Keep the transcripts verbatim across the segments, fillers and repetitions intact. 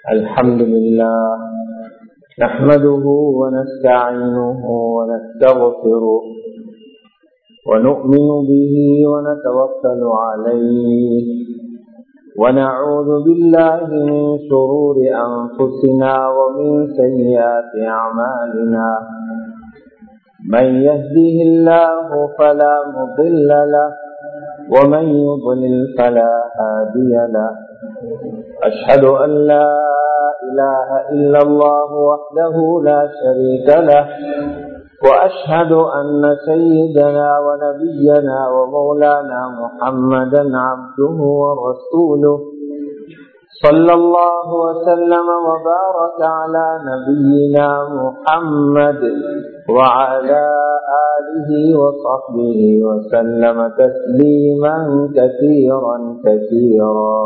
الحمد لله نحمده ونستعينه ونستغفره ونؤمن به ونتوكل عليه ونعوذ بالله من شرور أنفسنا ومن سيئات أعمالنا من يهده الله فلا مضل له ومن يضلل فلا هادي له أشهد أن لا إله إلا الله وحده لا شريك له وأشهد أن سيدنا ونبينا ومولانا محمدا عبده ورسوله صلى الله وسلم وبارك على نبينا محمد وعلى آله وصحبه وسلم تسليما كثيرا كثيرا.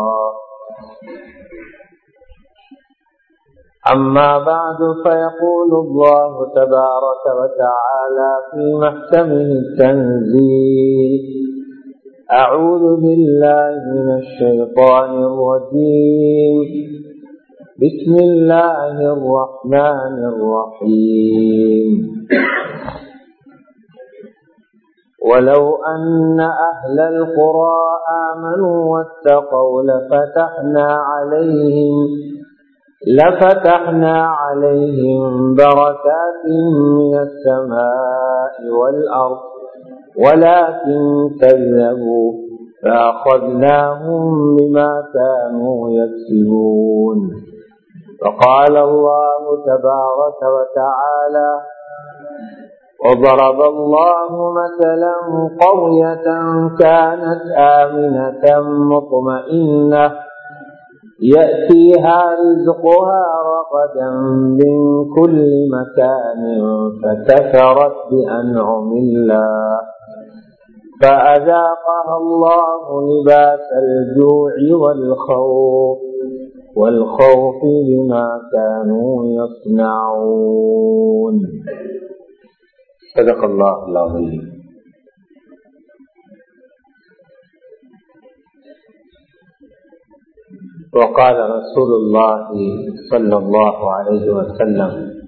أما بعد فيقول الله تبارك وتعالى في محكمه التنزيل: أعوذ بالله من الشيطان الرجيم بسم الله الرحمن الرحيم ولو أن أهل القرى آمنوا واتقوا لفتحنا عليهم لفتحنا عليهم بركات من السماء والأرض ولكن كذبوا فأخذناهم بما كانوا يكسبون. وقال الله تبارك وتعالى: وضرب الله مثلا قرية كانت آمنة مطمئنة يأتيها رزقها رغدا من كل مكان فكفرت بأنعم الله فأذاقها الله لباس الجوع والخوف والخوف بما كانوا يصنعون. صدق الله العظيم. وقال رسول الله صلى الله عليه وسلم: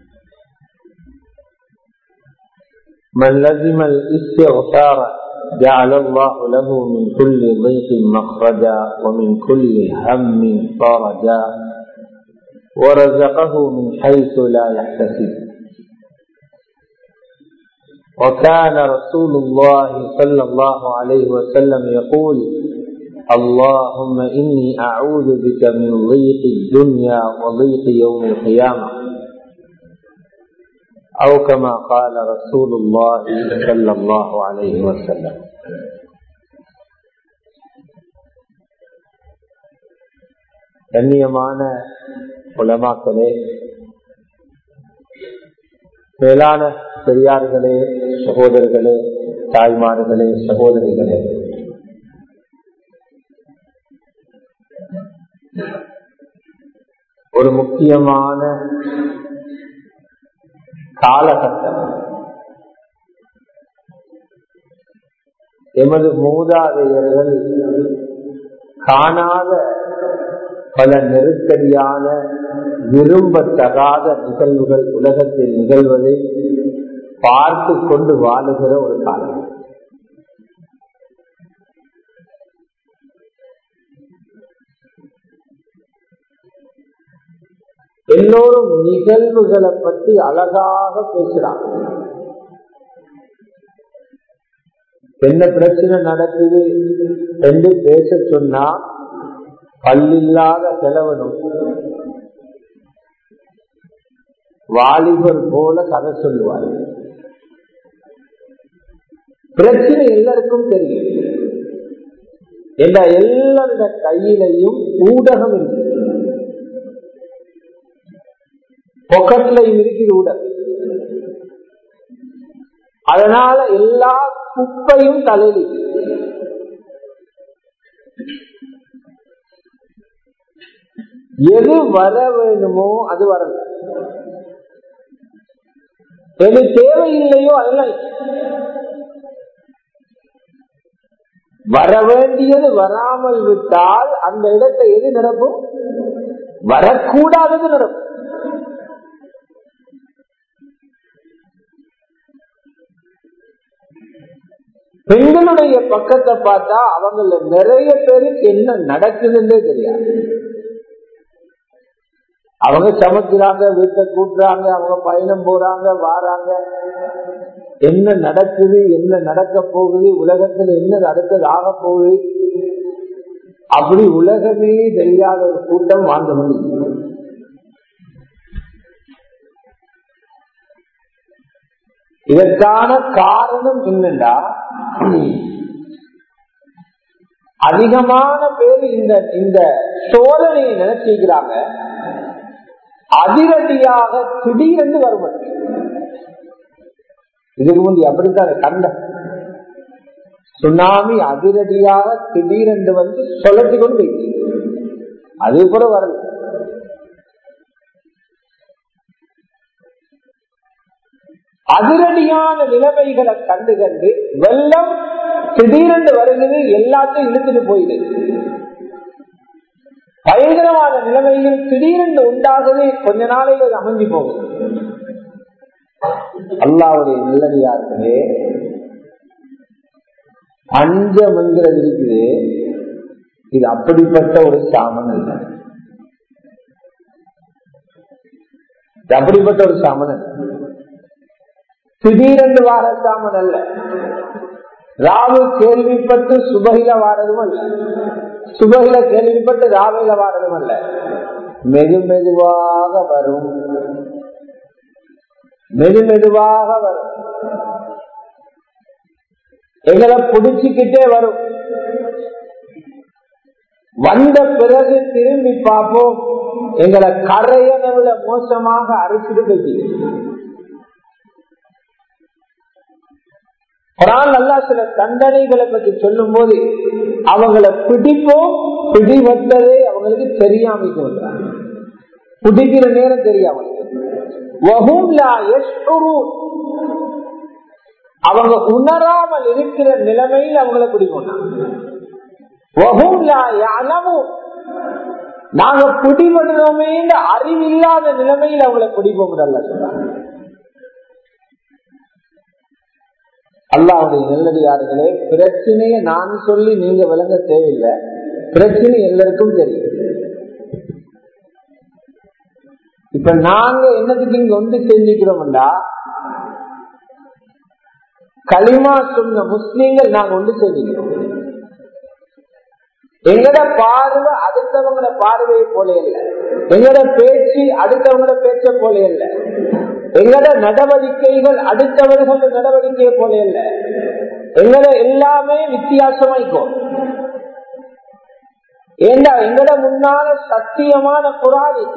من لزم الاستغفار جعل الله له من كل ضيق مخرجا ومن كل هم فرجا ورزقه من حيث لا يحتسب. وكان رسول الله صلى الله عليه وسلم يقول: اللهم إني أعوذ بك من ضيق الدنيا وضيق يوم القيامة، أو كما قال رسول الله صلى الله عليه وسلم. கண்ணியமான உலமாக்களே, மேலான பெரியார்களே, சகோதரர்களே, தாய்மார்களே, சகோதரிகளே, ஒரு முக்கியமான காலகட்டம் எமது மூதாதையர்கள் காணாத பல நெருக்கடியான விரும்பத்தகாத நிகழ்வுகள் உலகத்தில் நிகழ்வதை பார்த்து கொண்டு வாழுகிற ஒரு காலம். எல்லோரும் நிகழ்வுகளை பற்றி அழகாக பேசுறாங்க. என்ன பிரச்சனை நடக்குது என்று பேச சொன்னா பல்லில்லாத செலவனும் வாலிபர் போல கதை சொல்லுவார். பிரச்சனை எல்லாருக்கும் தெரியும். எல்லா எல்லாருடைய கையிலையும் ஊடகம் இருக்கு, பொக்கெட்லையும் இருக்குது ஊடகம். அதனால எல்லா குப்பையும் தலையில் எது வர வேணுமோ அது வரல, எது தேவையில்லையோ அதெல்லாம் வர வேண்டியது வராமல் விட்டால் அந்த இடத்தை எது நிரப்பும்? வரக்கூடாதது நடக்கும். பெண்களுடைய பக்கத்தை பார்த்தா அவங்கள நிறைய பேருக்கு என்ன நடக்குதுன்னே தெரியாது. அவங்க சமைக்கிறாங்க, வீட்டை கூட்டுறாங்க, அவங்க பயணம் போறாங்க, வாராங்க, என்ன நடக்குது, என்ன நடக்க போகுது, உலகத்துல என்ன அடுத்தது ஆக போகுது, அப்படி உலகமே தெரியாத ஒரு கூட்டம் வாழ்ந்து முடியும். இதற்கான காரணம் என்னன்னா, அதிகமான பேர் இந்த இந்த சோதனையை நினைச்சுக்கிறாங்க அதிரடியாக திடீரென்று வருவது. இதுக்கு முந்தி அப்படித்தான் கண்ட சுனாமி அதிரடியாக திடீரென்று வந்து சொல்லி கொண்டு அது கூட வரல. அதிரடியான நிலைமைகளை கண்டு கண்டு வெள்ளம் திடீரென்று வருகிறது, எல்லாத்தையும் இழுத்துட்டு போயிடுது. பயங்கரமான நிலைமைகள் திடீரென்று உண்டாகுது, கொஞ்ச நாளைக்கு அது அமைஞ்சு போகுது. அல்லாஹ்வுடைய நல்லடியார்களே, பஞ்சம் என்கிறது இருக்குது, இது அப்படிப்பட்ட ஒரு சாமன் அல்ல. அப்படிப்பட்ட ஒரு சாமன் அல்ல, திடீரென்று வார சாமன் அல்ல, ராவு கேள்விப்பட்டு சுபகில வாரதும் அல்ல, சுபகில கேள்விப்பட்டு ராவையில வாரதும் அல்ல. மெது மெதுவாக வரும், மெது மெதுவாக வரும், எங்களை பிடிச்சுக்கிட்டே வரும். வந்த பிறகு திரும்பி பார்ப்போம், எங்களை கரையனை விட மோசமாக அரைச்சிட்டு போயிட்டு. குர்ஆன் அல்லாஹ் சில தண்டனைகளை பற்றி சொல்லும் போது அவங்களை பிடிப்போம், பிடிவட்டதே அவங்களுக்கு தெரியாம பிடிக்கிற நேரம் தெரியாம, அவங்க உணராமல் இருக்கிற நிலைமையில் அவங்களை பிடிப்போம். நாங்க பிடிபடுறோமே அறிவில்லாத நிலைமையில் அவங்களை பிடிப்போம். அல்லாஹ்வுடைய நல்லடியார்களே, பிரச்சனையை நான் சொல்லி நீங்க விளங்க தேவையில்லை, பிரச்சனை எல்லாருக்கும் தெரியும். இப்ப நாங்க என்னதுக்கு இங்க ஒன்று செஞ்சுக்கிறோம்டா, களிமா சொன்ன முஸ்லீம்கள் நாங்க ஒன்று செஞ்சுக்கிறோம். எங்கட பார்வை அடுத்தவங்கள பார்வையை போல இல்லை, எங்கட பேச்சு அடுத்தவங்கள பேச்ச போல இல்லை, எங்கட நடவடிக்கைகள் அடுத்தவர்கள் நடவடிக்கையை போல இல்லை, எங்கட எல்லாமே வித்தியாசமாய்க்கும். ஏண்டா எங்கட முன்னால சத்தியமான குர்ஆன் இருக்கு,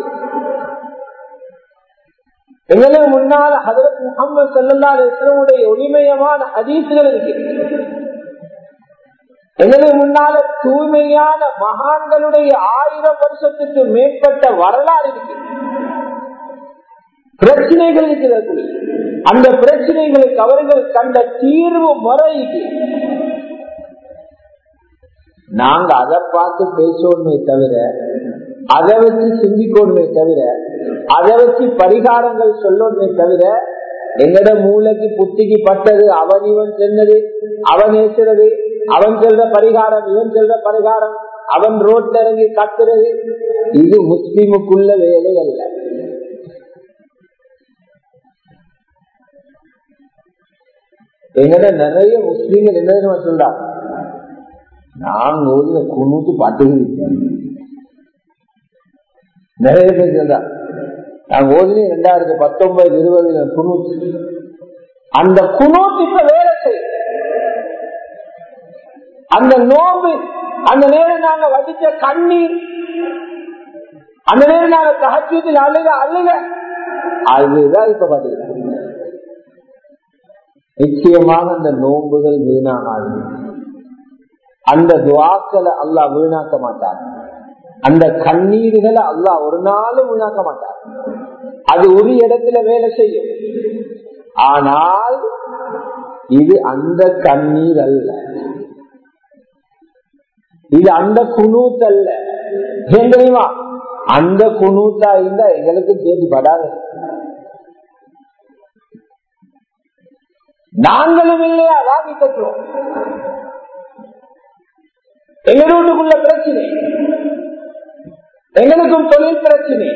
எங்களுக்கு முன்னால ஹஜ்ரத் முஹம்மது ஸல்லல்லாஹு அலைஹி வஸல்லம் ஒளிமயமான ஹதீஸ்கள் இருக்கு, எங்களுக்கு முன்னால தூய்மையான மகான்களுடைய ஆயிரம் வருஷத்துக்கு மேற்பட்ட வரலாறு இருக்கு. பிரச்சனைகள் இருக்கிறது, அந்த பிரச்சனைகளுக்கு அவர்கள் கண்ட தீர்வு முறைக்கு நாங்க அதை பார்த்து பேசணுமே தவிர, அதை வச்சு சிந்திக்கணுமே தவிர, அதை வச்சு பரிகாரங்கள் சொல்லணுமே தவிர, எங்கட மூளைக்கு புத்திக்கு பட்டது அவன் இவன் சென்னது, அவன் ஏசுறது, அவன் சொல்ற பரிகாரம், இவன் சொல்ற பரிகாரம், அவன் ரோட்ல இறங்கி கத்துறது, இது முஸ்லிமுக்குள்ள வேலை அல்ல. எங்கட நிறைய முஸ்லீம்கள் என்ன சொல்றாங்க, நாங்க ஒரு குனூத்து பாட்டுகள் நிறைய பேர் சொல்றா, நாங்க ஓதுல ரெண்டாயிரத்தி பத்தொன்பது இருபதுல குனூத்து, அந்த குனூத்து இப்ப வேலை செய்ய, அந்த நோம்பு, அந்த நேரம் நாங்க வடிச்ச கண்ணீர், அந்த நேரம் நாங்க தஹஜ்ஜுதில் அழுக அழுக, அதுதான் இப்ப பாத்தீங்கன்னா நிச்சயமாக அந்த நோம்புகள் வீணாகாது, அந்த துஆக்களை அல்லாஹ் வீணாக்க மாட்டார், அந்த கண்ணீர்களை அல்லாஹ் ஒரு நாளும் வீணாக்க மாட்டார். அது ஒரு இடத்துல வேலை செய்யும், ஆனால் இது அந்த கண்ணீர் அல்ல, இது அந்த குனூத் அல்ல. ஏன் தெரியுமா? அந்த குனூத்தா இருந்தா எங்களுக்கு தேடி படாது. நாங்களும் இல்லையா வாங்கி கட்டுறோம். எங்களுக்குள்ள பிரச்சனை, எங்களுக்கும் தொழில் பிரச்சனை,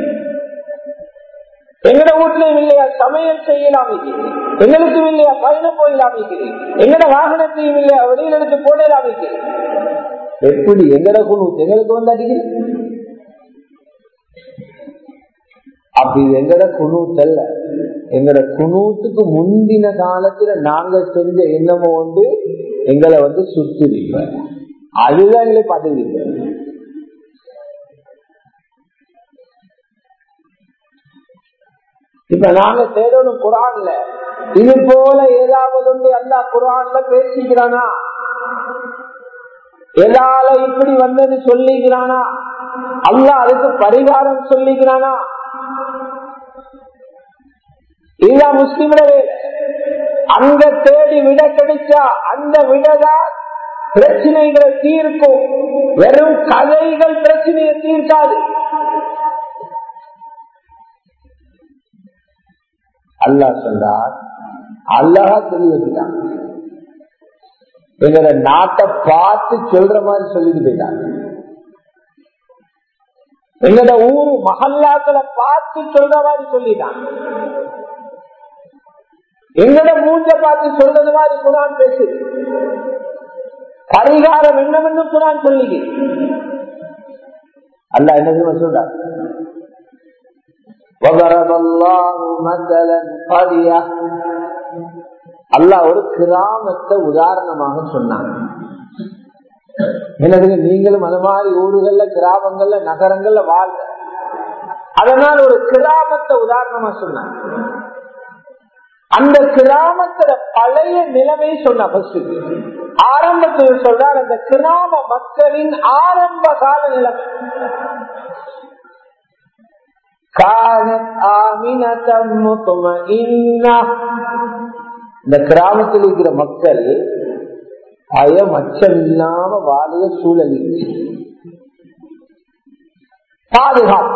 எங்கட வீட்டிலும் இல்லையா சமையல் செய்யலாம், எங்களுக்கும் இல்லையா பயணம் போயிடலாம், எங்கட வாகனத்தையும் இல்லையா வெளியில் எடுத்து போடலாம். எப்படி எங்கட குழு எங்களுக்கு வந்து அடிக்கிறது? அப்படி எங்கட குணூத்தல்ல. எங்கட குணூத்துக்கு முந்தின காலத்துல நாங்க செஞ்ச எண்ணமோ வந்து எங்களை வந்து சுத்திருப்ப, அதுதான் எங்களை பதவி. இப்ப நாங்க தேடணும் குரான்ல இது போல ஏதாவது ஒன்று அல்லாஹ் குரான்ல பேசிக்கிறானா, எதால இப்படி வந்தது சொல்லிக்கிறானா, அல்லாஹ் அதுக்கு பரிகாரம் சொல்லிக்கிறானா? இதுதான் முஸ்லிம்களே. அங்க தேடி விட கிடைச்சா அந்த விடதான் பிரச்சனைகளை தீர்க்கும். வெறும் கதைகள் பிரச்சனையை தீர்க்காது. அல்லாஹ் சொல்றார், அல்லாஹ் தெரிவிக்கிறான். எங்களை நாட்டை பார்த்து சொல்ற மாதிரி சொல்லிட்டு போயிட்டாங்க. எங்களோட ஊர் மஹல்லாக்களை பார்த்து சொல்ற மாதிரி சொல்லிட்டாங்க. எங்களோட மூஞ்ச பார்த்து சொல்றது மாதிரி குரான் பேசுது. பரிகாரம் என்னவென்னு குரான் சொல்லி அல்லாஹ் என்ன தெரியுமா சொல்றார்? அல்லாஹ் ஒரு கிராமத்தை உதாரணமாக சொன்னாங்க. எனவே நீங்களும் அது மாதிரி ஊர்கள்ல, கிராமங்கள்ல, நகரங்கள்ல வாழ்ற, அதனால ஒரு கிராமத்தை உதாரணமா சொன்னாங்க. அந்த கிராமத்துல பழைய நிலைமை சொன்ன ஆரம்பத்தில் சொல்றார். அந்த கிராம மக்களின் ஆரம்ப கால நிலைமை இந்த கிராமத்தில் இருக்கிற மக்கள் பயம் அச்சம் இல்லாம வாழிய சூழல், பாதுகாப்பு.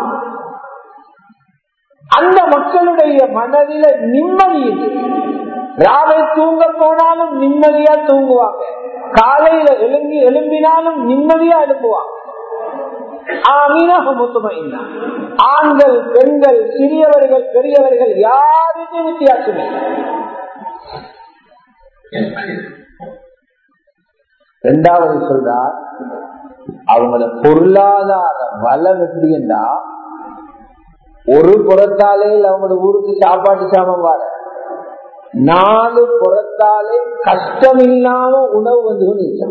அந்த மக்களுடைய மனதில நிம்மதி இல்லை. ராவை தூங்க போனாலும் நிம்மதியா தூங்குவாங்க, காலையில எழும்பி எழும்பினாலும் நிம்மதியா எழுப்புவாங்க. ஆண்கள், பெண்கள், சிறியவர்கள், பெரியவர்கள் யாருக்கும் வித்தியாசம் இல்லை. இரண்டாவது சொல்றார், அவங்கள பொருளாதார வளம் எப்படி என்றா, ஒரு புறத்தாலே அவங்களோட ஊருக்கு சாப்பாட்டு சாமம் வர, நாலு புறத்தாலே கஷ்டம் இல்லாம உணவு வந்து கொண்டு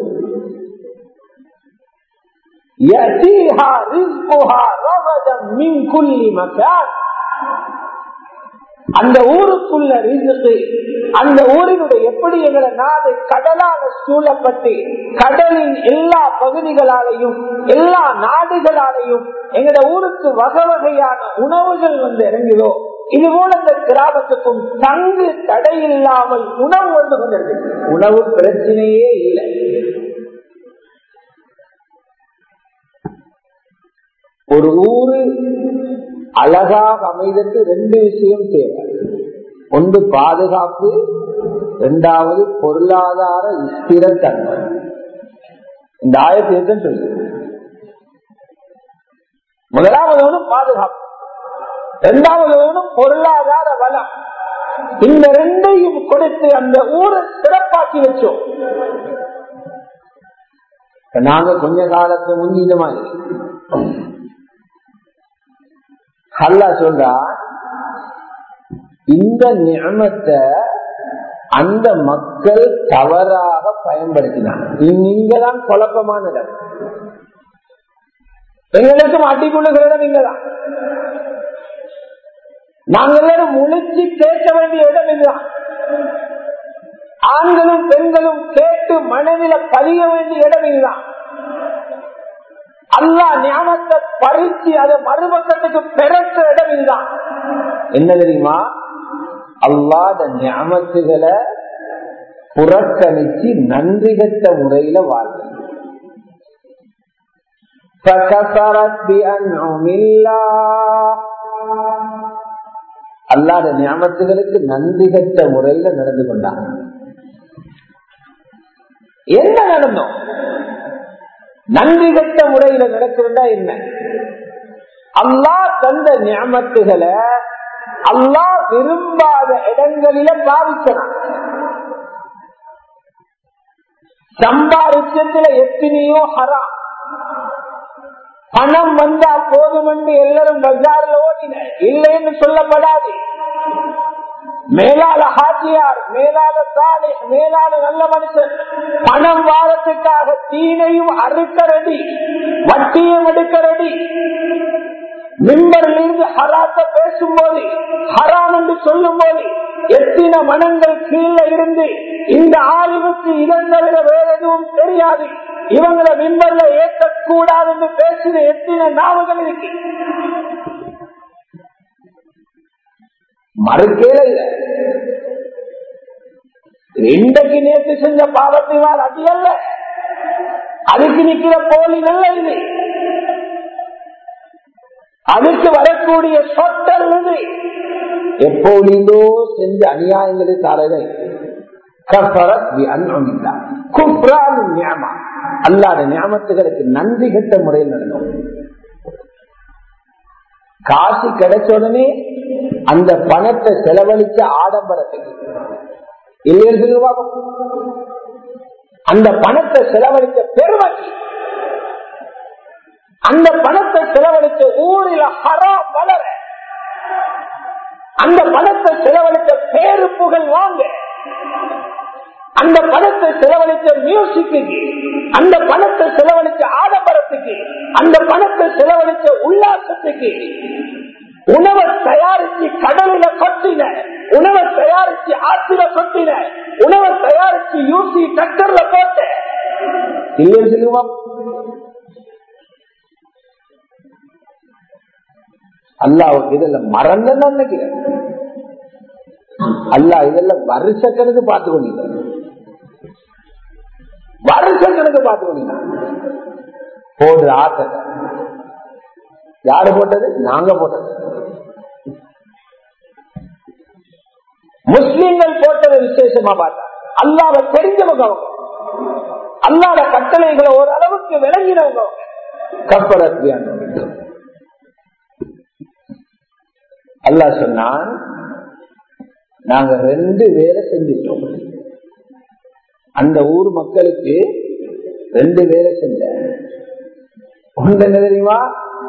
அந்த ஊருக்குள்ள ரிஸ்க், அந்த ஊரினுடைய எப்படி எங்களை நாடு கடலாக சூழப்பட்டு கடலின் எல்லா பகுதிகளாலையும் எல்லா நாடுகளாலையும் எங்கட ஊருக்கு வகை வகையான உணவுகள் வந்து இறங்குதோ, இது போல இந்த கிராமத்துக்கும் தங்கு தடையில்லாமல் உணவு வந்து கொண்டிருக்கு. உணவு பிரச்சனையே இல்லை. ஒரு ஊரு அழகாக அமைதற்கு ரெண்டு விஷயம் தேவை. ஒன்று பாதுகாப்பு, இரண்டாவது பொருளாதார ஸ்திரத்தன்மை. இந்த ஆயத்தை சொல்லு. முதலாவது ஒன்று பாதுகாப்பு, இரண்டாவது ஒன்று பொருளாதார வளம். இந்த ரெண்டையும் கொடுத்து அந்த ஊரை சிறப்பாக்கி வச்சோம். நாங்க கொஞ்ச காலத்து முன் இந்த மாதிரி அல்லாஹ் சொல்றா, இந்த நியமத்தை அந்த மக்கள் தவறாக பயன்படுத்தினாங்க. இங்கதான் குழப்பமான இடம். எங்களுக்கும் அடிக்குள்ளுகிற இடம் இங்கதான். நாங்கள் எல்லாரும் முழிச்சு கேட்க வேண்டிய இடம் இதுதான். ஆண்களும் பெண்களும் கேட்டு மனதில பதிய வேண்டிய இடம் இதுதான். அல்லாஹ் ஞானத்தை பறிச்சு அதை மறுபக்கத்துக்கு பெறற்ற இடம் இதுதான். என்ன தெரியுமா? அல்லாஹ் ஞானத்துகளை புறக்கணிச்சு நன்றி கட்ட முறையில வாழ்க்கை. அல்லாஹ்வுடைய நியமத்துகளுக்கு நன்றி கெட்ட முறையில நடந்து கொண்டாங்க. என்ன நடந்தோம்? நன்றி கெட்ட முறையில நடக்கிறதா என்ன? அல்லாஹ் தந்த நியமத்துகளை அல்லாஹ் விரும்பாத இடங்களில பாவிக்கிறான். சம்பாதிச்சதுல எத்தனையோ ஹராம். பணம் வந்தா போதும் என்று எல்லாரும் பஜார்ல ஓடின, இல்லைன்னு சொல்லப்படாது. மேலாள ஹாஜியார், மேலாள சாலை, மேலாள நல்ல மனுஷன் பணம் வாரத்துக்காக தீனையும் அறுக்கரடி, வட்டியும் எடுக்கரடி. மிம்பரில் இருந்து ஹராத்த பேசும்போது, ஹராம் என்று சொல்லும் போது எத்தனை மனங்கள் கீழே இருந்து இந்த ஆளுக்கு இதன் தவிர வேற எதுவும் தெரியாது, இவங்களை மிம்பர்ல ஏற்கக்கூடாது என்று பேசுற எத்தனை நாவுகள் இருக்கு. மறுக்கேல இன்றைக்கு நேற்று செஞ்ச பாவத்தினால் அது அல்ல, அதுக்கு நிக்கிற போலி நல்ல இது, அதுக்கு வரக்கூடிய சொட்டல் இது. எப்போதோ செஞ்ச அநியாயங்களை தாரர்கள் அல்லாத ஞாபகத்துகளுக்கு நன்றி கெட்ட முறையில் நடக்கும். காசு கிடைச்ச உடனே அந்த பணத்தை செலவழிச்ச ஆடம்பரத்துக்கு இல்லையா, அந்த பணத்தை செலவழித்த பெருமைக்கு, அந்த பணத்தை செலவழித்த ஊரில் ஹராம் வளர, அந்த பணத்தை செலவழித்த பேரு புகழ் வாங்க, அந்த பணத்தை செலவழித்த மியூசிக்கு, அந்த பணத்தை செலவழித்த ஆடம்பரத்துக்கு, அந்த பணத்தை செலவழித்த உல்லாசத்துக்கு, உணவை தயாரிச்சு கடலில கொட்டின, உணவை தயாரிச்சு ஆற்றில கொட்டின, உணவை தயாரிச்சு யூசி டக்கர்ல போட்ட இல்லைன்னு சொல்லுவோம். அல்லாவுக்கு இதெல்லாம் மறந்து நினைக்கிறேன். அல்லா இதெல்லாம் வருஷ கணக்கு பார்த்து கொண்டீங்க, வருஷ கணக்கு பார்த்து கொண்டீங்க. போடுற ஆசை யாரு போட்டது? நாங்க போட்டது. முஸ்லிம்கள் போட்டது விசேஷமா பார்த்தா அல்லாஹ்வை தெரிஞ்சவங்க அவங்க, அல்லாஹ்வுடைய கட்டளைகளை ஓரளவுக்கு விளங்கினவங்க. கப்பரத்தியான அல்லாஹ் சொன்னான், நாங்க ரெண்டு வேலை செஞ்சிட்டோம். அந்த ஊர் மக்களுக்கு ரெண்டு வேலை செஞ்ச. ஒன்று என்ன தெரியுமா?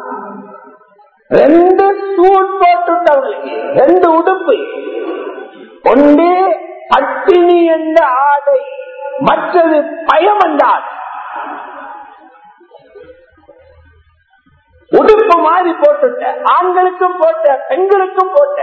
ரெண்டு சூட் போட்டுட்டவங்களுக்கு ரெண்டு உடுப்பு. ஒன்று பட்டினி என்ற ஆடை, மற்றது பயம் என்றால் உடுப்பு மாறி போட்டுட்ட. ஆண்களுக்கும் போட்ட, பெண்களுக்கும் போட்ட.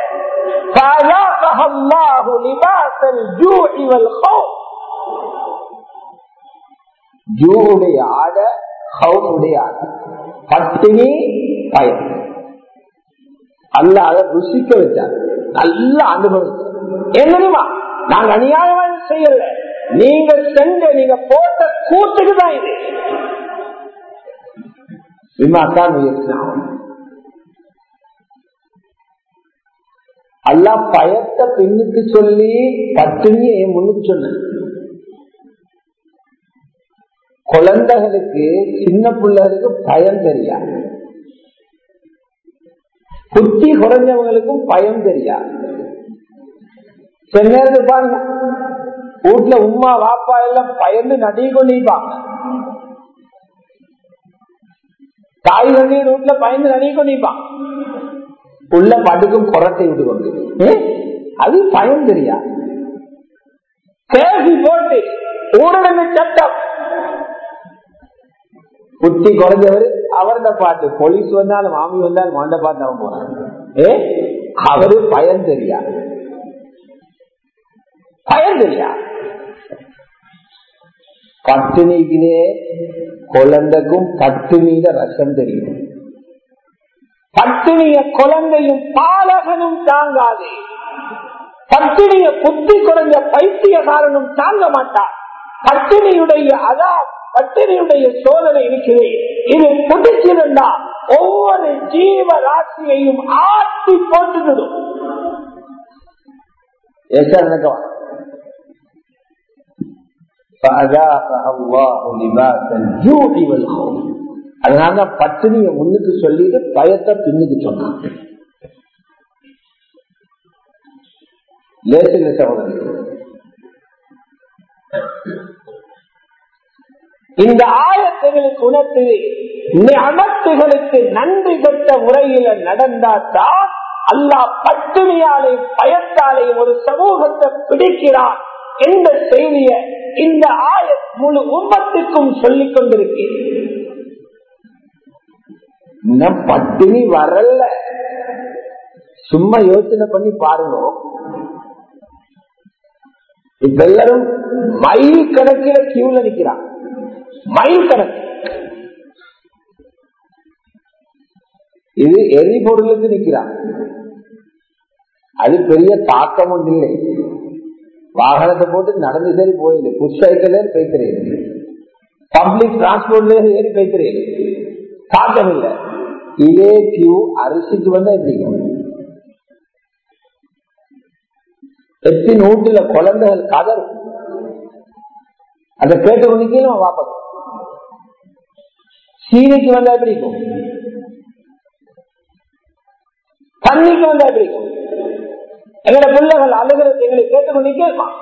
ஜூடைய ஆட, ஹவுடைய ஆட, பட்டினி பயம். அல்லாஹ் அதை ருசிக்க வச்சார், நல்ல அனுபவிச்சார். என்னமா நாங்க அநியாயமா செய்யல, நீங்க செஞ்ச நீங்க போட்ட கூட்டுக்கு தான் இது. அல்லாஹ் பயத்தை பின்னுக்கு சொல்லி பட்டினியை முன்னுக்கு சொன்ன. குழந்தைகளுக்கு, சின்ன பிள்ளைகளுக்கு பயம் தெரியாது, புத்தி குறைஞ்சவங்களுக்கும் பயம் தெரியாது. சென்னது பாருங்க, வீட்டுல உமா வாப்பா எல்லாம் பயந்து நடி கொண்டிருப்பாங்க. தாய் வந்து வீட்டுல பயந்து நடி கொண்டிருப்பான், உள்ள படுக்கும் புறத்தை விட்டு கொண்டு. அது பயம் தெரியாது. கேசி போட்டு ஊரடங்கு சட்டம், புத்தி குறைஞ்சவர் அவர்கிட்ட பாட்டு, போலீஸ் வந்தாலும் மாமி வந்தாலும் அவன்கிட்ட பார்த்து அவன் போறான். ஏ அவரு பயம் தெரியாது, பயம் தெரியாது. பட்டினிக்குனே குழந்தைக்கும் பட்டினியில ரசம் தெரியும். பட்டினிய குழந்தையும் பாலகனும் தாங்காது, பட்டினிய புத்தி குறைஞ்ச பைத்தியகாரனும் தாங்க மாட்டார். பட்டினியுடைய அதா பட்டினியுடைய சோதனை இருக்குது. இது புடிச்சிருந்தா ஒவ்வொரு ஜீவராசியையும் ஆட்டி போட்டுவிடும். அதனால பட்டினிய முன்னுக்கு சொல்லிட்டு பயத்தை பின்னுக்கு சொன்னான். லேசில சகோதரர்கள், இந்த ஆயத்துகளுக்கு உணர்த்து அமர்த்துகளுக்கு நன்றி பெற்ற முறையில நடந்தால்தான் அல்லாஹ் பட்டினியாலையும் பயத்தாலையும் ஒரு சமூகத்தை பிடிக்கிறான் என்ற செய்திய இந்த ஆய முழு உம்மத்துக்கும் சொல்லிக் கொண்டிருக்கிறேன். இன்னும் பட்டினி வரல, சும்மா யோசனை பண்ணி பாருங்க. இப்ப எல்லாரும் மைல் கணக்கில் கியூல நிக்கிறான், மைல் கணக்கு. இது எரிபொருளுக்கு நிக்கிறான், அது பெரிய தாக்கம் ஒன்று இல்லை. வாகனத்தை போட்டு நடந்து சரி போயிடு, புஷ் சைக்கிள் பேசுறேன், பப்ளிக் டிரான்ஸ்போர்ட்ல ஏறி பேசுறேன், தாக்கம் இல்லை. இதே கியூ அரிசிக்கு வந்தா எப்படி? எத்தி நூற்றுல குழந்தைகள் கதர் அதை கேட்டு கொண்டு வாப்பது. சீனிக்கு வந்தா எப்படி இருக்கும்? தண்ணிக்கு வந்தா எப்படி இருக்கும்? எங்களோட பிள்ளைகள் அழுகிறது எங்களை கேட்டுக்கொண்டு கேட்பான்.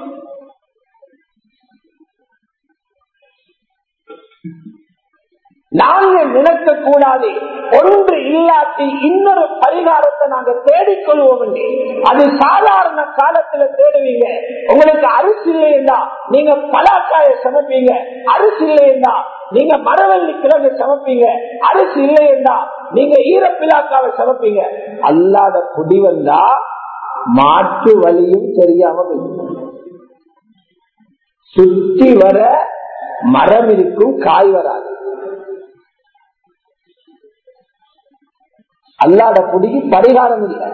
நாங்கள் நினைக்க கூடாது ஒன்று இல்லாட்டி இன்னொரு பரிகாரத்தை நாங்கள் தேடிக்கொள்வோம். அது சாதாரண காலத்துல தேடுவீங்க. உங்களுக்கு அரிசி இல்லையா நீங்க பலாக்காய சமைப்பீங்க, அரிசி இல்லையா நீங்க மரவள்ளி கிழங்கு சமைப்பீங்க, அரிசி இல்லையா நீங்க ஈரப்பிலாக்காவை சமைப்பீங்க. அல்லாத குடி வந்தா மாற்று வழியும் தெரியாம சுற்றி வர மரம் இருக்கும், காய் வராது. அல்லாத குடிக்கு பரிகாரம் இல்லை.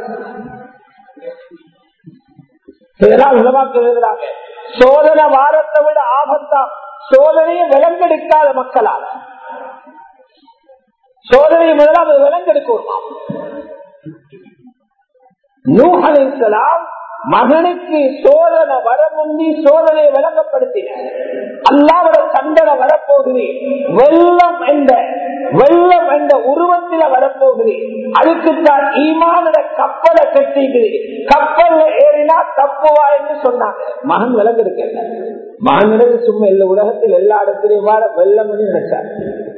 எழுதுறாங்க சோதனை வாரத்தை விட ஆபத்தா சோதனையை விலங்கெடுக்காத மக்களால். சோதனையை முதலாவது விலங்கெடுக்க நூஹ் அலைஹிஸ்ஸலாம் மகனுக்கு சோதனை வர முந்தி சோதனையை விளங்கப்படுத்தின. அல்லாஹ்வுடைய தண்டனை வரப்போகுது, வெள்ளம் என்ற வெள்ளம் என்ற உருவத்தில வரப்போகுது. அதுக்குத்தான் ஈமானுடைய கப்பலை கட்டிது, கப்பல் ஏறினா தப்புவா என்று சொன்னாங்க. மகன் விளங்கெடுக்க மகனுக்கு சும்மா எல்லா உலகத்தில் எல்லா இடத்திலையும் வார வெள்ளம் நினைச்சார்.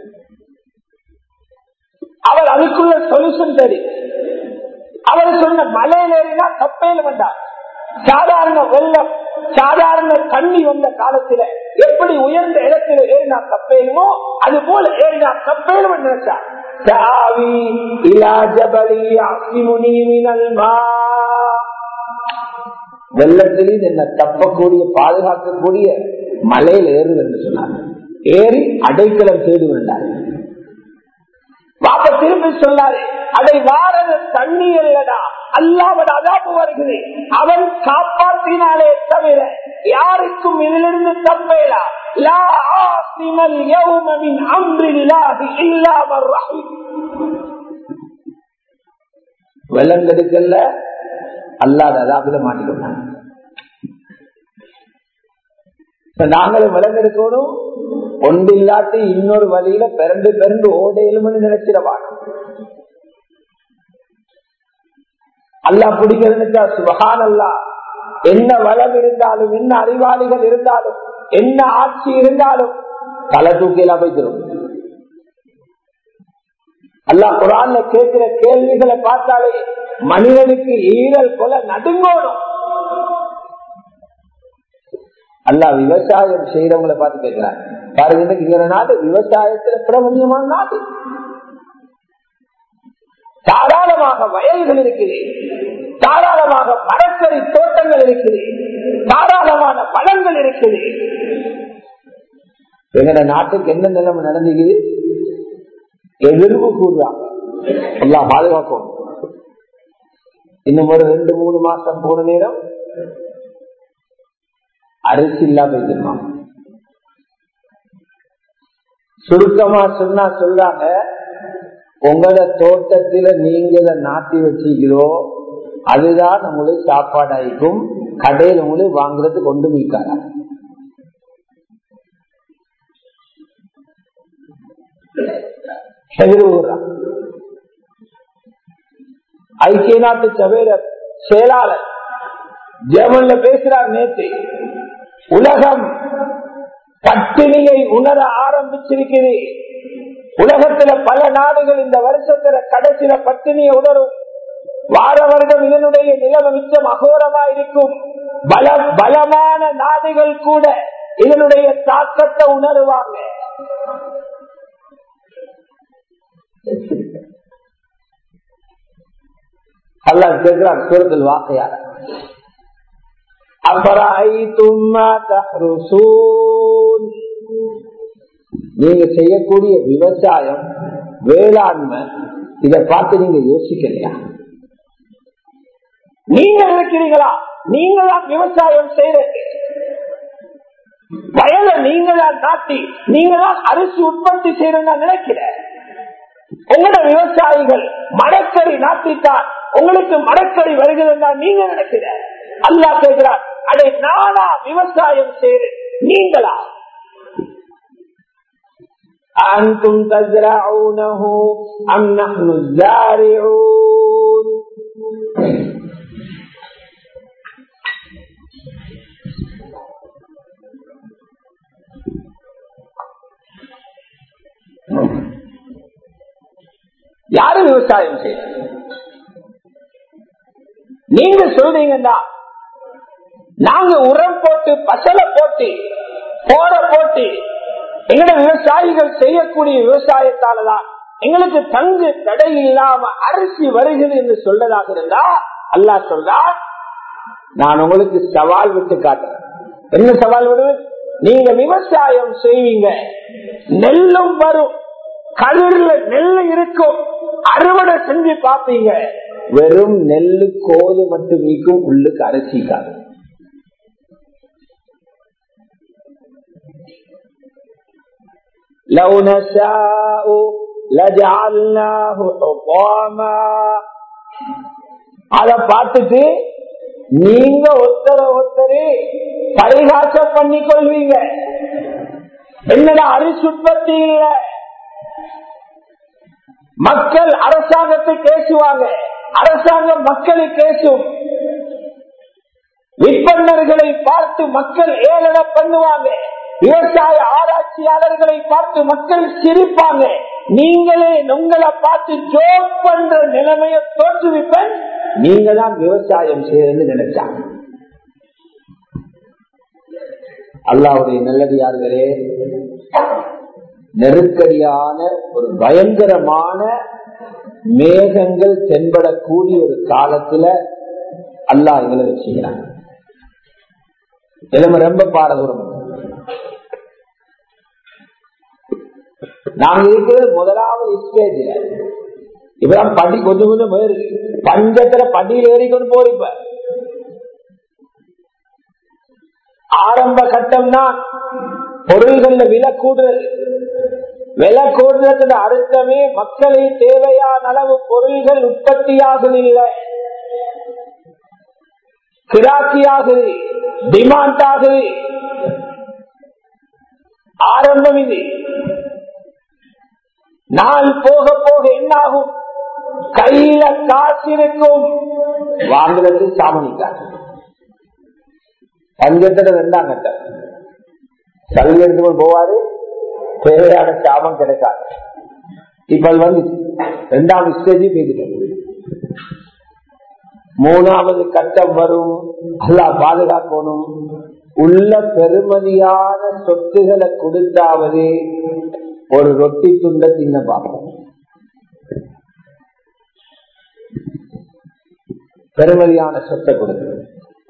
அவர் அதுக்குள்ள சொல்யூஷன் தெரியும். அவர் சொன்ன மலையில ஏறினா கப்பையில வந்தார். சாதாரண வெள்ளம் சாதாரண தண்ணி வந்த காலத்துல எப்படி உயர்ந்த இடத்துல ஏறினா கப்பையிலுமோ அது போல ஏறினா கப்பையிலும் நினைச்சார். வெள்ளத்திலும் என்ன தப்பக்கூடிய பாதுகாக்கக்கூடிய மலையில் ஏறுது என்று சொன்னார். ஏறி அடைக்கலம் தேடி வந்தார். பாப்ப திரும்பி சொன்னாரு, அதை வாரது தண்ணி இல்லடா, அல்லாஹ்வுடைய அதாபு வருகிறது, அவன் காப்பாற்றினாலே தவிர யாருக்கும் இதிலிருந்து தப்பேலா. லா ஆஸிமல் யௌம மின் அம்ரில்லாஹி இல்லா மர் ரஹீம். வெள்ளங்கெடுக்கல்ல அல்லாஹ் அதாபுல மாட்டிக்கொண்டாங்க. நாங்களும் விலங்கெடுக்கணும், ஒன்று இல்லாட்டி இன்னொரு வழியில பிறண்டு பிறண்டு ஓடையிலும் நினைச்சிடவாங்க. அல்லாஹ் பிடிக்கிறதுக்கா சுபஹான் அல்லாஹ். என்ன வளம் இருந்தாலும், என்ன அறிவாளிகள் இருந்தாலும், என்ன ஆட்சி இருந்தாலும் தலை தூக்கிலாம் வைக்கிறோம். அல்லாஹ் குர்ஆன்ல கேட்கிற கேள்விகளை பார்த்தாலே மனிதனுக்கு ஈரல் கொலை நடுங்கோடும். அல்லாஹ் விவசாயம் செய்யறவங்களை பார்த்து கேட்கிறார். பாருங்க, இந்த நாடு விவசாயத்துல பிரபஞ்சமான நாடு. தாராளமாக வயல்கள் இருக்குது, தாராளமாக மரக்கறி தோட்டங்கள் இருக்குது, தாராளமான பழங்கள் இருக்குது. எங்க நாட்டுக்கு என்ன நிலைமை நடந்துக்குது? எதிர்ப்பு கூறுறாங்க. எல்லாம் பாதுகாக்கும். இன்னும் ஒரு ரெண்டு மூணு மாசம் போன நேரம் அரிசி இல்லாம வைக்கணுமா? சுருக்கமா சொன்னா சொல்றாங்க, உங்களோட தோட்டத்தில நீங்க நாட்டி வச்சுக்கிறோம், அதுதான் உங்களுக்கு சாப்பாடு ஆயிக்கும், கடையில் உங்களுக்கு வாங்குறது கொண்டு மீக்காரா. ஐக்கிய நாட்டு சபையில செயலாளர் ஜெர்மன்ல பேசுறார். நேற்று உலகம் பட்டினியை உணர ஆரம்பிச்சிருக்கிறது. உலகத்துல பல நாடுகள் இந்த வருஷத்துல கடைசியில பட்டினியை உணரும். வார வருடம் இதனுடைய நிலைமை மிச்சம் அகோரமா இருக்கும். பல பலமான நாடுகள் கூட இதனுடைய தாக்கத்தை உணருவாங்க. அல்லாஹ் கேட்கிறான் சூரத்துல் வாக்கியா, அஃபரஐதும் மா தஹ்ருஸூன், நீங்க செய்யக்கூடிய விவசாயம் வேளாண்மை இதை பார்த்து நீங்க யோசிக்கலையா? நீங்க இருக்கிறீங்களா? நீங்க தான் விவசாயம் செய்யறது, வயலை நீங்க தான் நாட்டி நீங்க தான் அரிசி உற்பத்தி செய்யறதா நினைக்கிற. உங்களோட விவசாயிகள் மரக்கறி நாட்டித்தான் உங்களுக்கு மரக்கறி வருகிறதா நீங்க நினைக்கிற. அல்லாஹ் கேட்கிறார், அடே நானா விவசாயம் செய்யறேன், நீங்களா? அன்தும் தஸ்ரஊனஹு அம் நஹ்னு ஸாரிஊன். யாரு விவசாயம் செய்ய? நீங்க சொல்றீங்கன்னா நாங்க உரம் போட்டு பசலை போட்டு போர போட்டு எங்களோட விவசாயிகள் செய்யக்கூடிய விவசாயத்தாலதான் எங்களுக்கு தங்கு தடை இல்லாம அரிசி வருகிறது என்று சொல்லதாக இருந்தா, அல்லாஹ் சொல்றா, நான் உங்களுக்கு சவால் விட்டு காட்டுறேன். என்ன சவால் விடுவேன்? நீங்க விவசாயம் செய்வீங்க, நெல்லும் வரும், கதிரில் நெல் இருக்கும், அறுவடை செஞ்சு பார்ப்பீங்க, வெறும் நெல்லு கோது மட்டும் நீக்கும், உள்ளுக்கு அரைச்சிக்காது. لو نشاء لجعلناه حطاما. அத பார்த்துட்டு நீங்க ஒருத்தர ஒருத்தரு பரிகாசம் பண்ணி கொள்வீங்க. என்னடா அரிசி உற்பத்தி இல்ல, மக்கள் அரசாங்கத்தை பேசுவாங்க, அரசாங்கம் மக்களை பேசும், விற்பனர்களை பார்த்து மக்கள் ஏளன பண்ணுவாங்க, விவசாய ஆராய்ச்சியாளர்களை பார்த்து மக்கள் சிரிப்பாங்க. நீங்களே உங்களை பார்த்து ஜோக் பண்ற நிலைமையை தோற்றுவிப்பேன். நீங்க தான் விவசாயம் செய்யறன்னு நினைச்சாங்க. அல்லாஹ்வுடைய நல்லடியார்களே, நெருக்கடியான ஒரு பயங்கரமான மேகங்கள் தென்படக்கூடிய ஒரு காலத்துல அல்லாஹ் எங்களை வச்சுக்கிறாங்க. நிலைமை ரொம்ப பாரதூரம். நாங்க இருக்கிறது முதலாவது ஸ்டேஜ்ல. இப்பதான் படி கொஞ்சம் கொஞ்சம் ஏறி பஞ்சத்துல படியில் ஏறிக்கொண்டு போறீங்க. ஆரம்ப கட்டம் தான் பொருள்கள்ல விலை கூடுறது. விலை கூடுறதுக்கு அர்த்தமே மக்களை தேவையான அளவு பொருள்கள் உற்பத்தியாகவில்லை, கிராக்கியாகுது, டிமாண்ட் ஆகுது. ஆரம்பம் இது. நாள் போக போக என்ன ஆகும்? கையில காசு இருக்கும், வாங்குறது சாமணிக்காது. பஞ்சத்தோட ரெண்டாம் கட்டம் சல்லி எடுத்துக்கொண்டு போவாரு, தேவையான சாபம் கிடைக்காது. இப்ப அது வந்து ரெண்டாவது ஸ்டேஜ் பேசிட்டு மூணாவது கட்டம் வரும். அல்லாஹ் பாதுகாக்கணும். உள்ள பெருமதியான சொத்துக்களை கொடுத்தாவது ஒரு ரொட்டி துண்ட தின்ன பார்ப்போம். பெருமதியான சொத்தை கொடுக்கிறது.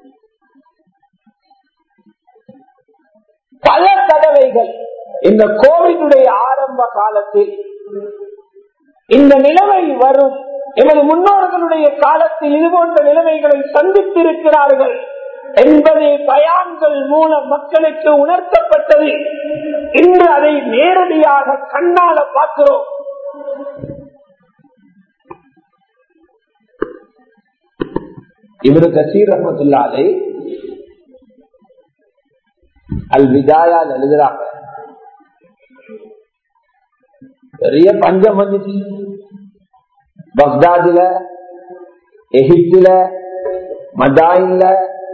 பல தடவைகள் இந்த கோவிடுடைய ஆரம்ப காலத்தில் இந்த நிலைமை வரும். எமது முன்னோர்களுடைய காலத்தில் இது போன்ற நிலைமைகளை சந்தித்திருக்கிறார்கள். என்பதை பயான்கள் மூலம் மக்களுக்கு உணர்த்தப்பட்டது. இன்று அதை நேரடியாக கண்ணால பார்க்கிறோம். இப்னு கஸீர் ரஹ்மத்துல்லாஹி அலைஹி அல் விதாயா எழுதுறாங்க, பெரிய பஞ்சம் வந்துச்சு பக்தாதுல, எகிப்துல, மதாயின்ல,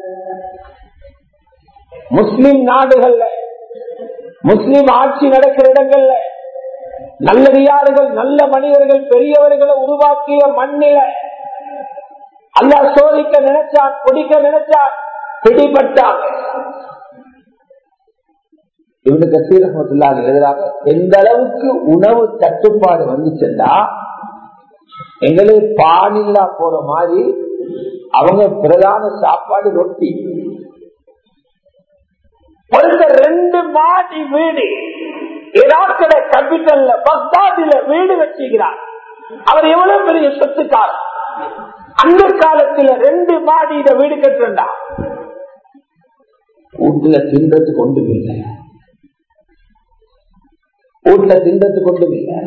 முஸ்லிம் நாடுகள்ல, முஸ்லிம் ஆட்சி நடக்கிற இடங்கள்ல, நல்லடியார்கள் நல்ல மனிதர்கள் பெரியவர்களை உருவாக்கிய மண்ணில அல்லாஹ் சோதிக்க நினைச்சான், பிடிக்க நினைச்சான், பிடிபட்டாங்க. இப்னு கஸீர் ரஹ்மத்துல்லாஹி அலைஹி எழுதுறாங்க, எந்த அளவுக்கு உணவு தட்டுப்பாடு வந்துச்சுன்னா எங்களுக்கு பானில்லா போற மாதிரி அவங்க பிரதான சாப்பாடு ரொட்டி. ஒருத்தர் ரெண்டு மாடி வீடு ஈராக்கில கேபிட்டல்ல பக்தாதில வீடு வச்சுக்கிறார். அவர் எவ்வளவு பெரிய சொத்துக்காரர். அந்த காலத்துல ரெண்டு மாடியில வீடு கட்டுறா, வீட்டுல திண்டத்து கொண்டு இல்லை, வீட்டுல திண்டத்து கொண்டு இல்லை.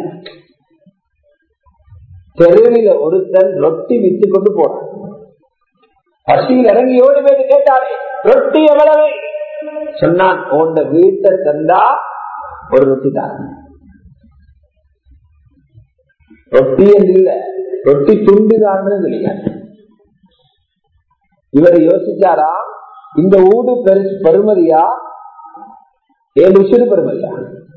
தெருவில ஒருத்தன் ரொட்டி வித்து கொண்டு போறான். பசியில் இறங்கி ஓடி போய் கேட்டாரே, ரொட்டி எவ்வளவு சொன்னான், உன்ன வீட்டை தந்தா ஒரு ரொட்டி தான். ரொட்டி என்று இல்ல, ரொட்டி துண்டு தான் இல்லையா. இவர் யோசிச்சாரா, இந்த ஊடு பெருசு பெருமதியா ஏழு உசிறு பெருமதியா?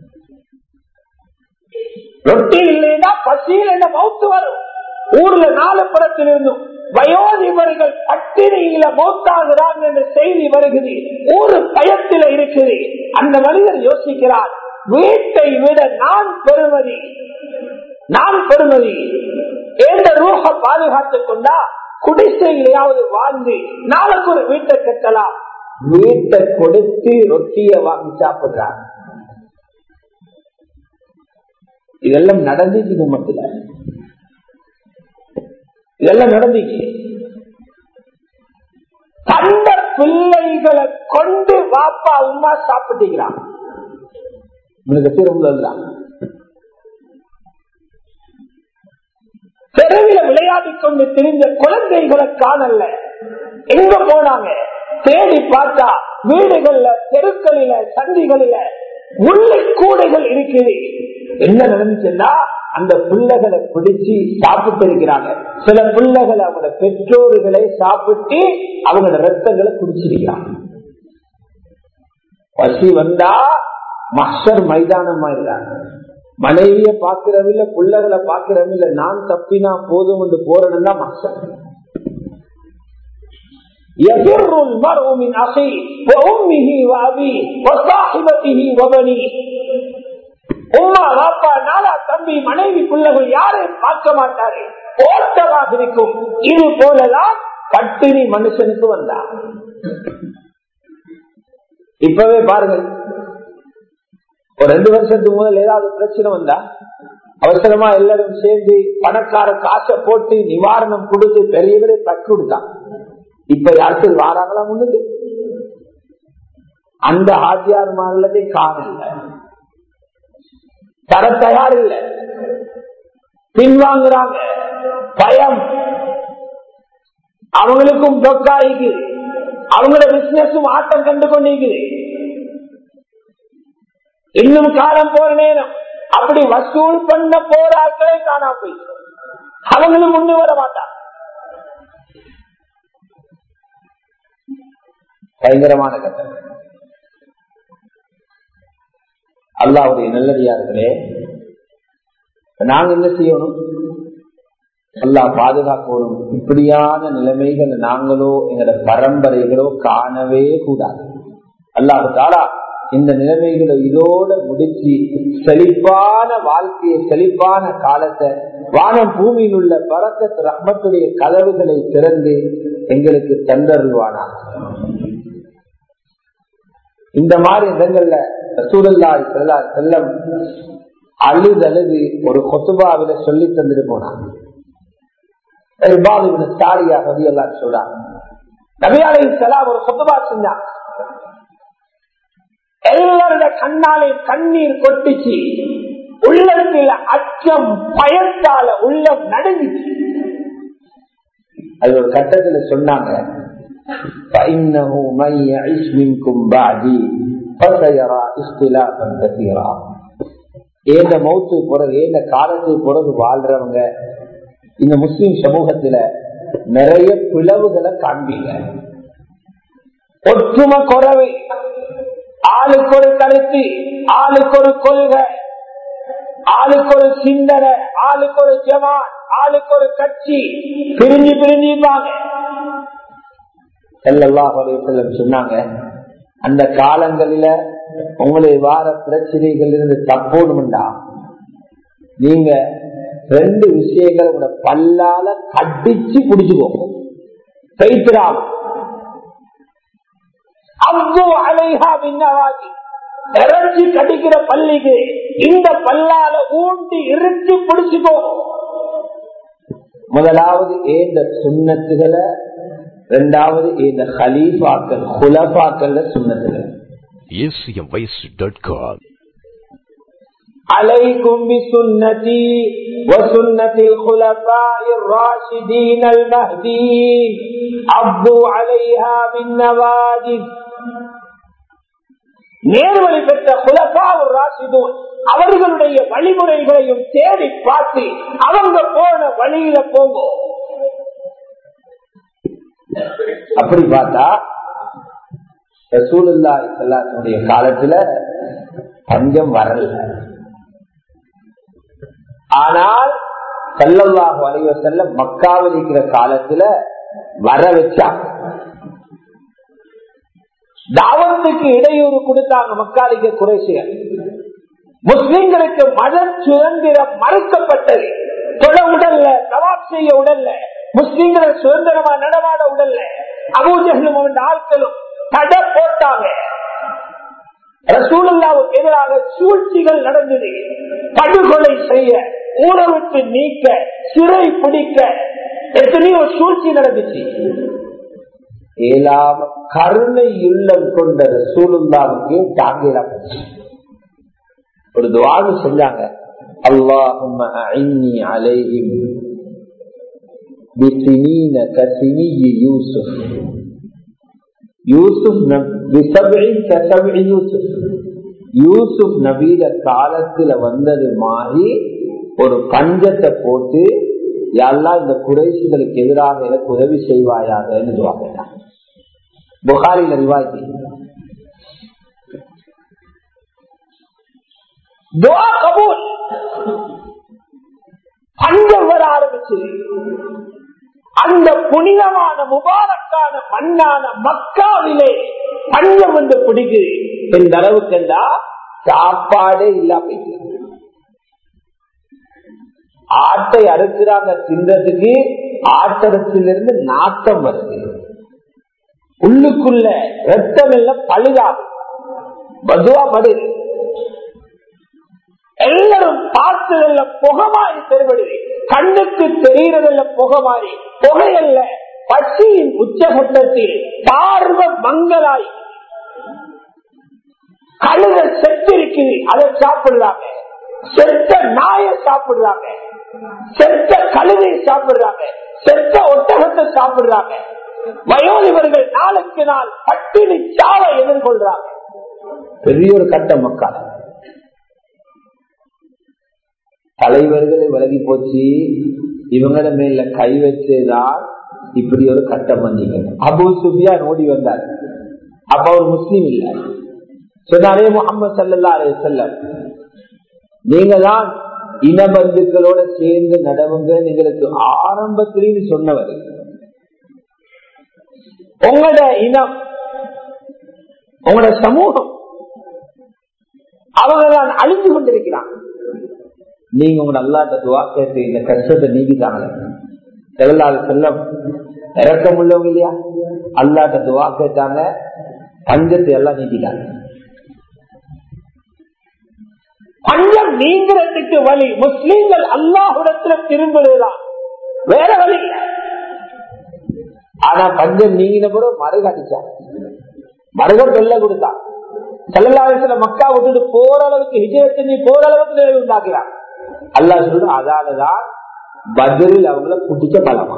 ரொட்டி இல்லைன்னா பசியில் என்ன மௌத்து வரும். ஊர்ல நாலு புறத்தில் இருந்தும் வயோதிபர்கள் பட்டினியில மௌத்தாகிறான் என்ற செய்தி வருகிறது. ஊரு பயத்தில இருக்குது. அந்த மனிதர் யோசிக்கிறார், வீட்டை விட நான் பெருமதி, நான் பெருமதி. எந்த ரூஹ பாதுகாத்துக் கொண்டா குடிசையிலேயாவது வாழ்ந்து நாளைக்கு ஒரு வீட்டை கட்டலாம். வீட்டை கொடுத்து ரொட்டியை வாங்கி சாப்பிடுறார். இதெல்லாம் நடந்துச்சு கும்பத்துல, இதெல்லாம் நடந்துச்சு. தந்த பிள்ளைகளை கொண்டு வாப்பா உமா சாப்பிட்டுக்கிறான். தெருவில விளையாடி கொண்டு திரிந்த குழந்தைகளை காணல. எங்க போனாங்க தேடி பார்த்தா வீடுகள்ல, தெருக்களில, சந்திகளில முல்லை கூடைகள் இருக்குது. என்ன நடந்துச்சுன்னா அந்த பிள்ளைகளை பிடிச்சு சாப்பிட்டு இருக்கிறாங்க. சில பிள்ளைகள் அவங்க பெற்றோர்களை சாப்பிட்டு அவங்களோட ரத்தங்களை குடிச்சிருக்கிறாங்க. பசி வந்தா மஹ்ஷர் மைதானம் ஆயிடுறாங்க. மனைவிய பாக்கிறவில்லை, பிள்ளைகளை பாக்கிறவில்லை. நான் தப்பினா போதும் என்று போறதுன்னா மஹ்ஷர். يفر المرء من أخيه وأمه وأبيه وصاحبته وبنيه. உம்மா வாப்பா நாளா தம்பி மனைவி பிள்ளைகள் யாரையும் பார்க்க மாட்டாரு, ஓட்டமாக இருக்கும். இது போலதான் பட்டினி மனுஷனுக்கு வந்தா. இப்பவே பாருங்கள், ஒரு ரெண்டு வருஷத்துக்கு முதல் ஏதாவது பிரச்சனை வந்தா அவசரமா எல்லாரும் சேர்ந்து பணக்கார காசை போட்டு நிவாரணம் கொடுத்து பெரியவரை தக்கி கொடுத்தான். இப்ப யாருக்கு வாராங்களா முன்னுக்கு? அந்த ஆஜியார் மாநிலத்தை காணல, தர தயார் இல்லை, பின்வாங்குறாங்க. பயம் அவங்களுக்கும் தொக்காய்க்கு, அவங்களோட பிசினஸும் ஆட்டம் கண்டு கொண்டிருக்குது. இன்னும் காலம் போற நேரம் அப்படி வசூல் பண்ண போராக்களே காணாம போயிடும். அவங்களும் முன்னு வர மாட்டாங்க. பயங்கரமான கட்டம். அல்லாஹ்வுடைய நல்லடியார்களே, நாங்க என்ன செய்யணும்? அல்லாஹ் பாதுகாக்கணும். இப்படியான நிலைமைகள் நாங்களோ எங்களோட பரம்பரைகளோ காணவே கூடாது. அல்லாஹ் தஆலா இந்த நிலைமைகளை இதோட முடிச்சு செழிப்பான வாழ்க்கையை, செழிப்பான காலத்தை, வானம் பூமியில் உள்ள பரக்கத் ரஹ்மத்துடைய கதவுகளை திறந்து எங்களுக்கு தந்தருள்வானா. இந்த மாதிரி இடங்கள்ல ரசூலுல்லாஹி ஸல்லல்லாஹு அலைஹி வஸல்லம் அழுது அழுது ஒரு குத்பாவில சொல்லி தந்துட்டு போனாங்க. சொல்றாங்க, நபி அலைஹிஸ்ஸலாம் ஒரு குத்பா செஞ்சாங்க. எல்லாருடைய கண்ணாலே கண்ணீர் கொட்டிச்சு, உள்ளத்தில் அச்சம் பயத்தால உள்ளம் நடுங்கிச்சு. அது ஒரு கட்டத்துல சொன்னாங்க, ஏந்த மௌத்து பிறகு ஏந்த காலத்துக்கு பிறகு வாழ்றவங்க இந்த முஸ்லிம் சமூகத்துல நிறைய பிளவுகளை காண்பீங்க. ஒற்றுமை குறைவு, ஆளுக்கு ஒரு கருத்து, ஆளுக்கு ஒரு கொள்கை, ஆளுக்கு ஒரு சிந்தனை, ஆளுக்கு ஒரு ஜமாத், ஆளுக்கு ஒரு கட்சி, பிரிஞ்சு பிரிஞ்சுப்பாங்க. ஸல்லல்லாஹு அலைஹி வஸல்லம் சொன்னாங்க, அந்த காலங்களில உங்களுடைய வார பிரச்சனைகள் இருந்து தப்போணும்டா நீங்க ரெண்டு விஷயங்கள் உங்களோட பல்லால கடிச்சு புடிச்சுக்கோங்க. கைத்திராம அப்து அலைஹா பின்னவாதி, இறைச்சி கடிக்கிற பல்லிக்கு இந்த பல்லால ஊண்டி இறுக்கி பிடிச்சுக்கோங்க. முதலாவது ஏந்த சுன்னத்துகளை, இரண்டாவது இந்த ஹலீஃபாக்கள் குலஃபாக்கள் சுன்னத்துகள். عليكم بسنتي وسنة الخلفاء الراشدين المهديين عضوا عليها بالنواجذ. நேர்வழி பெற்ற குலஃபா ராஷிதூன் அவர்களுடைய வழிமுறைகளையும் தேடி பார்த்து அவங்க போன வழியில போங்க. அப்படி பார்த்தா ரசூலுல்லாஹி ஸல்லல்லாஹு அலைஹி வஸல்லம் காலத்துல பஞ்சம் வரல. ஆனால் ஸல்லல்லாஹு அலைஹி வஸல்லம் மக்காவில் இருக்கிற காலத்துல வர வச்சாங்க. தாவத்துக்கு இடையூறு கொடுத்தாங்க மக்காலிக்க குறைஷியர். முஸ்லிம்களுக்கு மத சுதந்திரம் மறுக்கப்பட்டது. தொட உடல்ல, தவாப் செய்ய உடல்ல, முஸ்லிம்களை சுதந்திரமா நடமாட உடல்ல. அபூ ஜஹலும் அவன் ஆட்களும் தடை போட்டாங்க. ரசூலுல்லாஹ்வுக்கு எதிராக சூழ்ச்சிகள் நடந்தது. படுகொலை செய்ய, ஊர விட்டு நீக்க, சிறை பிடிக்க எத்தனையோ சூழ்ச்சி நடந்துச்சு. ஏழாம கருணை உள்ளம் கொண்ட ரசூலுல்லாஹ்வுக்கு தாங்கலாம். ஒரு துஆ செஞ்சாங்க, அல்லாஹும்ம அஇன்னி அலைஹிம் பிஸினீன கஸினி யூசுப். யூசுப் யூசுப் நபியில காலத்துல வந்தது மாதிரி ஒரு பஞ்சத்தை போட்டு யாரெல்லாம் இந்த குறைஷிகளுக்கு எதிராக எனக்கு உதவி செய்வாயாக புகாரில ரிவாய்க்கு துஆ கபூல். பஞ்சம் வர ஆரம்பிச்சு அந்த புனிதமான முபாரக்கான மண்ணான மக்காவிலே பஞ்சம் வந்து பிடிக்குது. இந்த அளவுக்கு சாப்பாடே இல்லாம ஆட்டை அறுக்கிறாங்க தின்றதுக்கு, ஆட்டரத்திலிருந்து நாட்டம் வருது. உள்ளுக்குள்ள ரத்தம் எல்லாம் பழுதாகும், பதுவா படுது. எல்லாரும் பார்த்ததெல்லாம் புகமாறி தெருபடுது. கண்ணுக்கு தெரிகிறதெல்லாம் புகமாறி புகையல்ல, பசியின் உச்சகட்டத்தில் பார்வ மங்களாய் கழுத செத்திருக்குது, அதை சாப்பிடுறாங்க. செத்த நாயை சாப்பிடுறாங்க, செத்த கழுதையை சாப்பிடுறாங்க, செத்த ஒட்டகத்தை சாப்பிடுறாங்க. வயோதிபர்கள் நாளுக்கு நாள் பட்டினி சாவை எதிர்கொள்றாங்க. பெரிய ஒரு கட்ட மக்கள் தலைவர்களை விலகி போச்சு. இவங்கள மேல கை வச்சேதான் இப்படி ஒரு கட்டம் வந்தீங்க. அபூ சுஃபியான் ஓடி வந்தார். அப்ப அவர் முஸ்லீம் இல்ல. சொன்னாரே முஹம்மது ஸல்லல்லாஹு அலைஹி வஸல்லம், நீங்க தான் இன பந்துக்களோட சேர்ந்து நடவுங்க எங்களுக்கு ஆரம்பத்திலேயே சொன்னவர். உங்களோட இனம், உங்களோட சமூகம் அவங்க தான் அழிஞ்சு கொண்டிருக்கிறாங்க. நீங்க உங்க அல்லாஹ்ட்ட துஆ கேட்டு இந்த கஷ்டத்தை நீக்கிட்டாங்க. ஸல்லல்லாஹு அலைஹி வஸல்லம் இரக்கம் உள்ளவங்க இல்லையா, அல்லாஹ்ட்ட துஆ கேட்டாங்க, பஞ்சத்தை எல்லாம் நீக்கிட்டாங்க. பஞ்சம் நீங்கிறதுக்கு வழி முஸ்லிம்கள் அல்லாஹ்விடத்துல திரும்புவதுதான், வேற வழி இல்லை. ஆனா பஞ்சம் நீங்கின பிறகு மருக அடிச்சான், மருக தொல்லை கொடுத்தான். சல்லல்லாஹு மக்கா விட்டுட்டு போற அளவுக்கு ஹிஜ்ரத் செஞ்சு போற அளவுக்கு நிலை உண்டாக்குறான். அல்லாஹ் சொல்ற அதாலதான் பத்ரில் அவங்கள குட்டிச்ச பலமா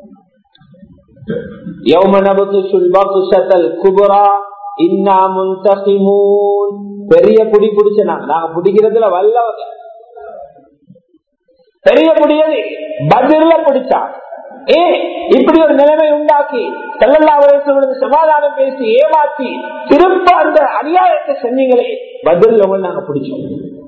பெரிய புடி பிடிச்ச நாங்க பிடிக்கிறதுல வல்லவங்க. பெரிய புடியது பத்ரில பிடிச்சா. ஏ இப்படி ஒரு நிலைமை உண்டாக்கி ஸல்லல்லாஹு அலைஹி வஸல்லம் சமாதானம் பேசி ஏமாற்றி திரும்ப அந்த அநியாயத்தை செஞ்சீங்களே, பத்ரில் உங்களை நாங்க பிடிச்சோம்.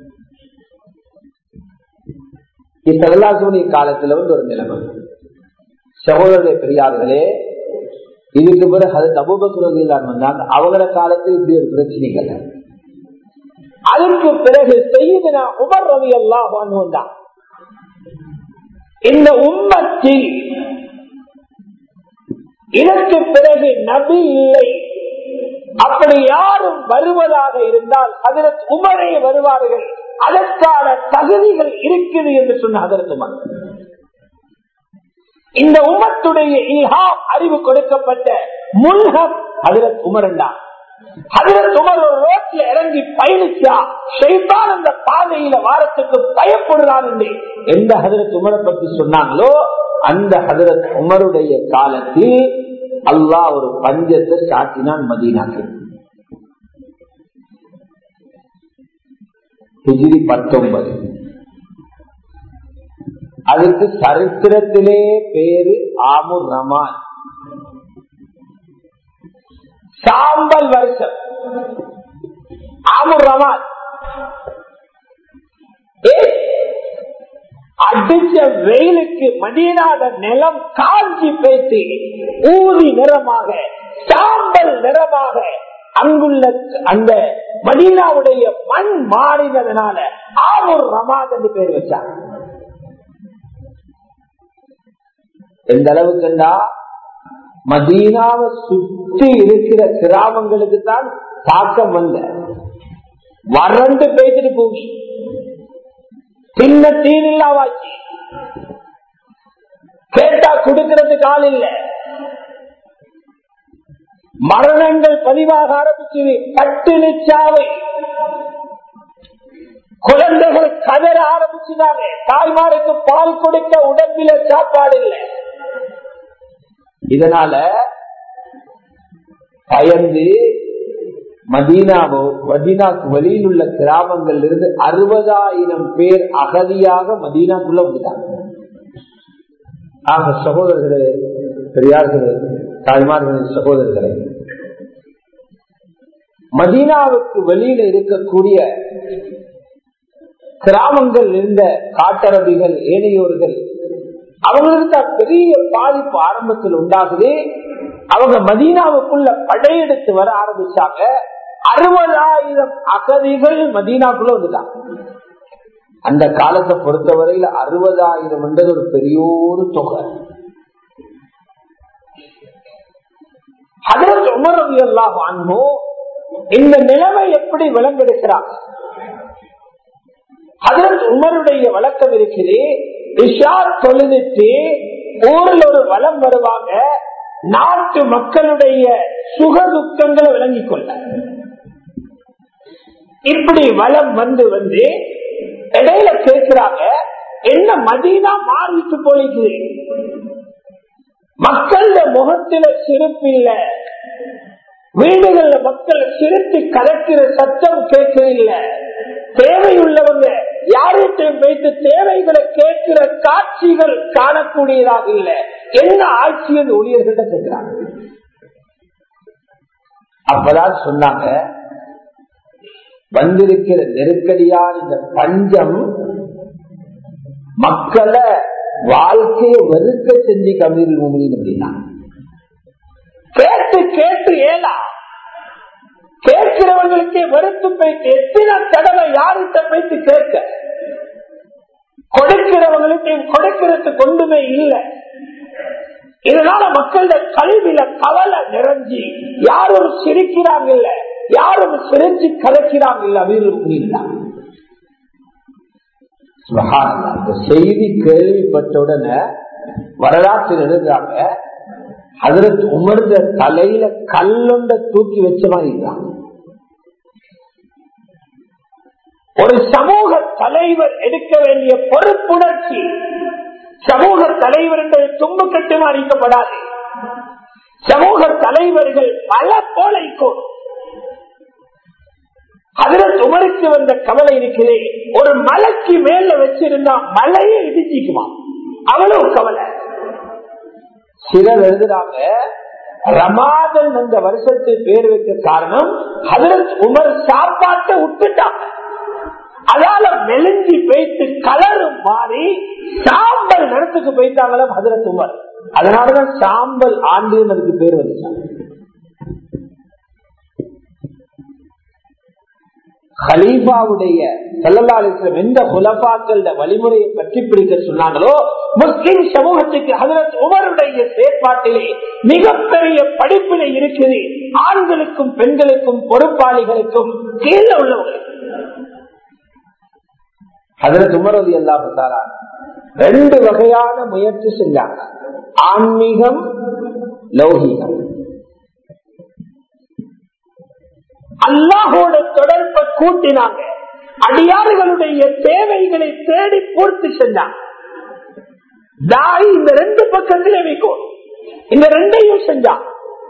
ஸல்லல்லாஹு காலத்துல வந்து ஒரு நிலைமை. சகோதரர்களே பெரியார்களே, இதுக்கு பிறகு ஹஜ்ரத் அபூபக்கர் ரலியல்லாஹு வந்தாங்க. அவங்கள காலத்தில் இப்படி ஒரு பிரச்சனைகள். அதற்கு பிறகு சய்யிதுனா உமர் ரலியல்லாஹு அன்ஹு வந்தாங்க. இந்த உம்மத்தில் இதற்கு பிறகு நபி இல்லை, அப்படி யாரும் வருவதாக இருந்தால் ஹஜ்ரத் உமரே வருவார்கள், அதற்கான தகுதிகள் இருக்குது என்று சொன்ன ஹஜ்ரத் உமர். இந்த உம்மத்துடைய இல்ஹாம் அறிவு கொடுக்கப்பட்ட முல்ஹம் ஹஜ்ரத் உமர் என்றார். ஹஜ்ரத் உமர் ஒரு ரோட்ல இறங்கி பயணிச்சா ஷைத்தான் அந்த பாதையில வாரத்துக்கு பயப்படுறான் என்று எந்த ஹஜ்ரத் உமரை பற்றி சொன்னாங்களோ அந்த ஹஜ்ரத் உமருடைய காலத்தில் அல்லாஹ் ஒரு பஞ்சத்தை சாட்டினான் மதீனாக்கு. ஹிஜ்ரி பத்தொன்பது. அதுக்கு சரித்திரத்திலே பேரு ஆமுர் ரமான், சாம்பல் வருஷம். ஆமுர் ரமான் அடிச்ச வெயிலுக்கு மதீனாத நிலம் காஞ்சி பேசி ஊதி நிறமாக சாம்பல் நிறமாக அங்குள்ள அந்த மதீனாவுடைய மண் மாறினதுனால ஆமுர் ரமான் என்று பேர் வச்சாங்க. எந்த அளவுக்குண்டா மதீனாவை சுற்றி இருக்கிற கிராமங்களுக்கு தான் தாக்கம் வந்த வறண்டு பேசிட்டு போச்சு. பின்ன தீனில்லாவாச்சு, கேட்டா கொடுக்கிறதுக்கு ஆள் இல்ல. மரணங்கள் பதிவாக ஆரம்பிச்சது, பட்டினி சாவை, குழந்தைகள் கதற ஆரம்பிச்சுட்டாங்க. தாய்மாருக்கு பால் கொடுக்க உடம்பில சாப்பாடு இல்லை. இதனால பயந்து மதீனாவோ மதீனாக்கு வெளியில் உள்ள கிராமங்கள் இருந்து அறுபதாயிரம் பேர் அகதியாக மதீனாக்குள்ள வந்துட்டாங்க. ஆக சகோதரர்களே, பெரியார்களே, தாய்மார்களே, சகோதரர்களே, மதீனாவுக்கு வெளியில இருக்கக்கூடிய கிராமங்கள் இருந்த காட்டரபிகள் ஏனையோர்கள் அவங்களுக்கு பெரிய பாதிப்பு ஆரம்பத்தில் உண்டாகுது. அவங்க மதீனாவுக்குள்ள படையெடுத்து வர ஆரம்பிச்சாங்க. அறுபதாயிரம் அகதிகள் மதீனாக்குள்ள வந்துட்டாங்க. அந்த காலத்தை பொறுத்தவரையில அறுபதாயிரம் என்றது ஒரு பெரிய ஒரு தொகை. ஹஜ்ரத் உமர் ரலியல்லாஹு அன்ஹு இந்த நிலைமை எப்படி விளங்கெடுக்கிறாங்க? ஹஜ்ரத் உமருடைய வழக்கம் இருக்கிறது, இஷா தொழுதுட்டு ஊரில் ஒரு வலம் வருவாங்க, நாட்டு மக்களுடைய சுக துக்கங்களை விளங்கிக் கொள்ள. இப்படி வலம் வந்து வந்து இடையில கேட்கிறாங்க, என்ன மதீனா மாறிட்டு போயிட்டு, மக்கள் முகத்தில சிரிப்பு இல்ல, வீடுகள்ல மக்கள் சிரித்து கலக்கிற சத்தம் கேட்கல, தேவையுள்ளவங்க யார்கிட்டையும் வைத்து தேவைகளை கேட்கிற காட்சிகள் காணக்கூடியதாக இல்லை, என்ன ஆட்சியில் ஊழியர்கிட்ட கேட்கிறாங்க. அப்பதான் சொன்னாங்க, வந்திருக்கிற நெருக்கடியான இந்த பஞ்சம் மக்களை வாழ்க்கையை வெறுக்க செஞ்சு கம்மியில் முடியும் அப்படின்னா கேட்டு கேட்டு ஏலா கேட்கிறவர்களுக்கே வெறுத்து போயிட்டு எத்தனை தடவை யார்கிட்ட போயிட்டு கேட்க, கொடுக்கிறவங்களுக்கு கொடுக்கிறது கொண்டுமே இல்லை. இதனால மக்களோட கல்வியில கவலை நிறைஞ்சி யாரும் சிரிக்கிறாங்க இல்ல, யாரும் சிரிச்சு கலைக்கிறாங்க இல்ல. இந்த செய்தி கேள்விப்பட்ட உடனே வரலாற்றில் எழுதுறாங்க, ஹஜ்ரத் உமர் தலையில கல்லொண்ட தூக்கி வச்ச மாதிரி தான். ஒரு சமூக தலைவர் எடுக்க வேண்டிய பொறுப்புணர்ச்சி, சமூக தலைவர் என்பது தும்பு கட்டு மாறிக்கப்படாது. சமூக தலைவர்கள் பல போலைக்கும். ஹஜ்ரத் உமருக்கு வந்த கவலை இருக்கிறே, ஒரு மலைக்கு மேல வச்சிருந்தா மலையை இடிச்சிக்குமா, அவ்வளவு கவலை. சிலர் எழுதுறாங்க ரமாதன் அந்த வருஷத்துக்கு பேர் வைக்க காரணம் ஹஜ்ரத் உமர் சாப்பாட்டை விட்டுட்டாங்க, அதால மெலிஞ்சி போயிட்டு கலரும் மாறி சாம்பல் நிறத்துக்கு போயிட்டாங்களா ஹஜ்ரத் உமர். அதனாலதான் சாம்பல் ஆண்டு அதுக்கு பேர் வந்துச்சாங்க. ஹலீஃபாவுடைய ஸல்லல்லாஹு அலைஹி வஸல்லம் எந்த குலஃபாக்களோட வழிமுறையை பற்றி பிடிக்க சொன்னாங்களோ, முஸ்லிம் சமூகத்துக்கு ஹஜ்ரத் உமருடைய செயற்பாட்டிலே மிகப்பெரிய படிப்பினை இருக்குது. ஆண்களுக்கும் பெண்களுக்கும் பொறுப்பாளிகளுக்கும் கீழே உள்ளவர்கள். ஹஜ்ரத் உமர் ரலியல்லாஹு தஆலா ரெண்டு வகையான முயற்சி செஞ்சாங்க, ஆன்மீகம், லௌகீகம். அல்லாஹோட தொடர்பை கூட்டினாங்க, அடியார்களுடைய தேவைகளை தேடி பூர்த்தி செஞ்சாங்க. தாய் இந்த ரெண்டு பக்கத்திலே வைக்கும், இந்த ரெண்டையும் செஞ்சாங்க.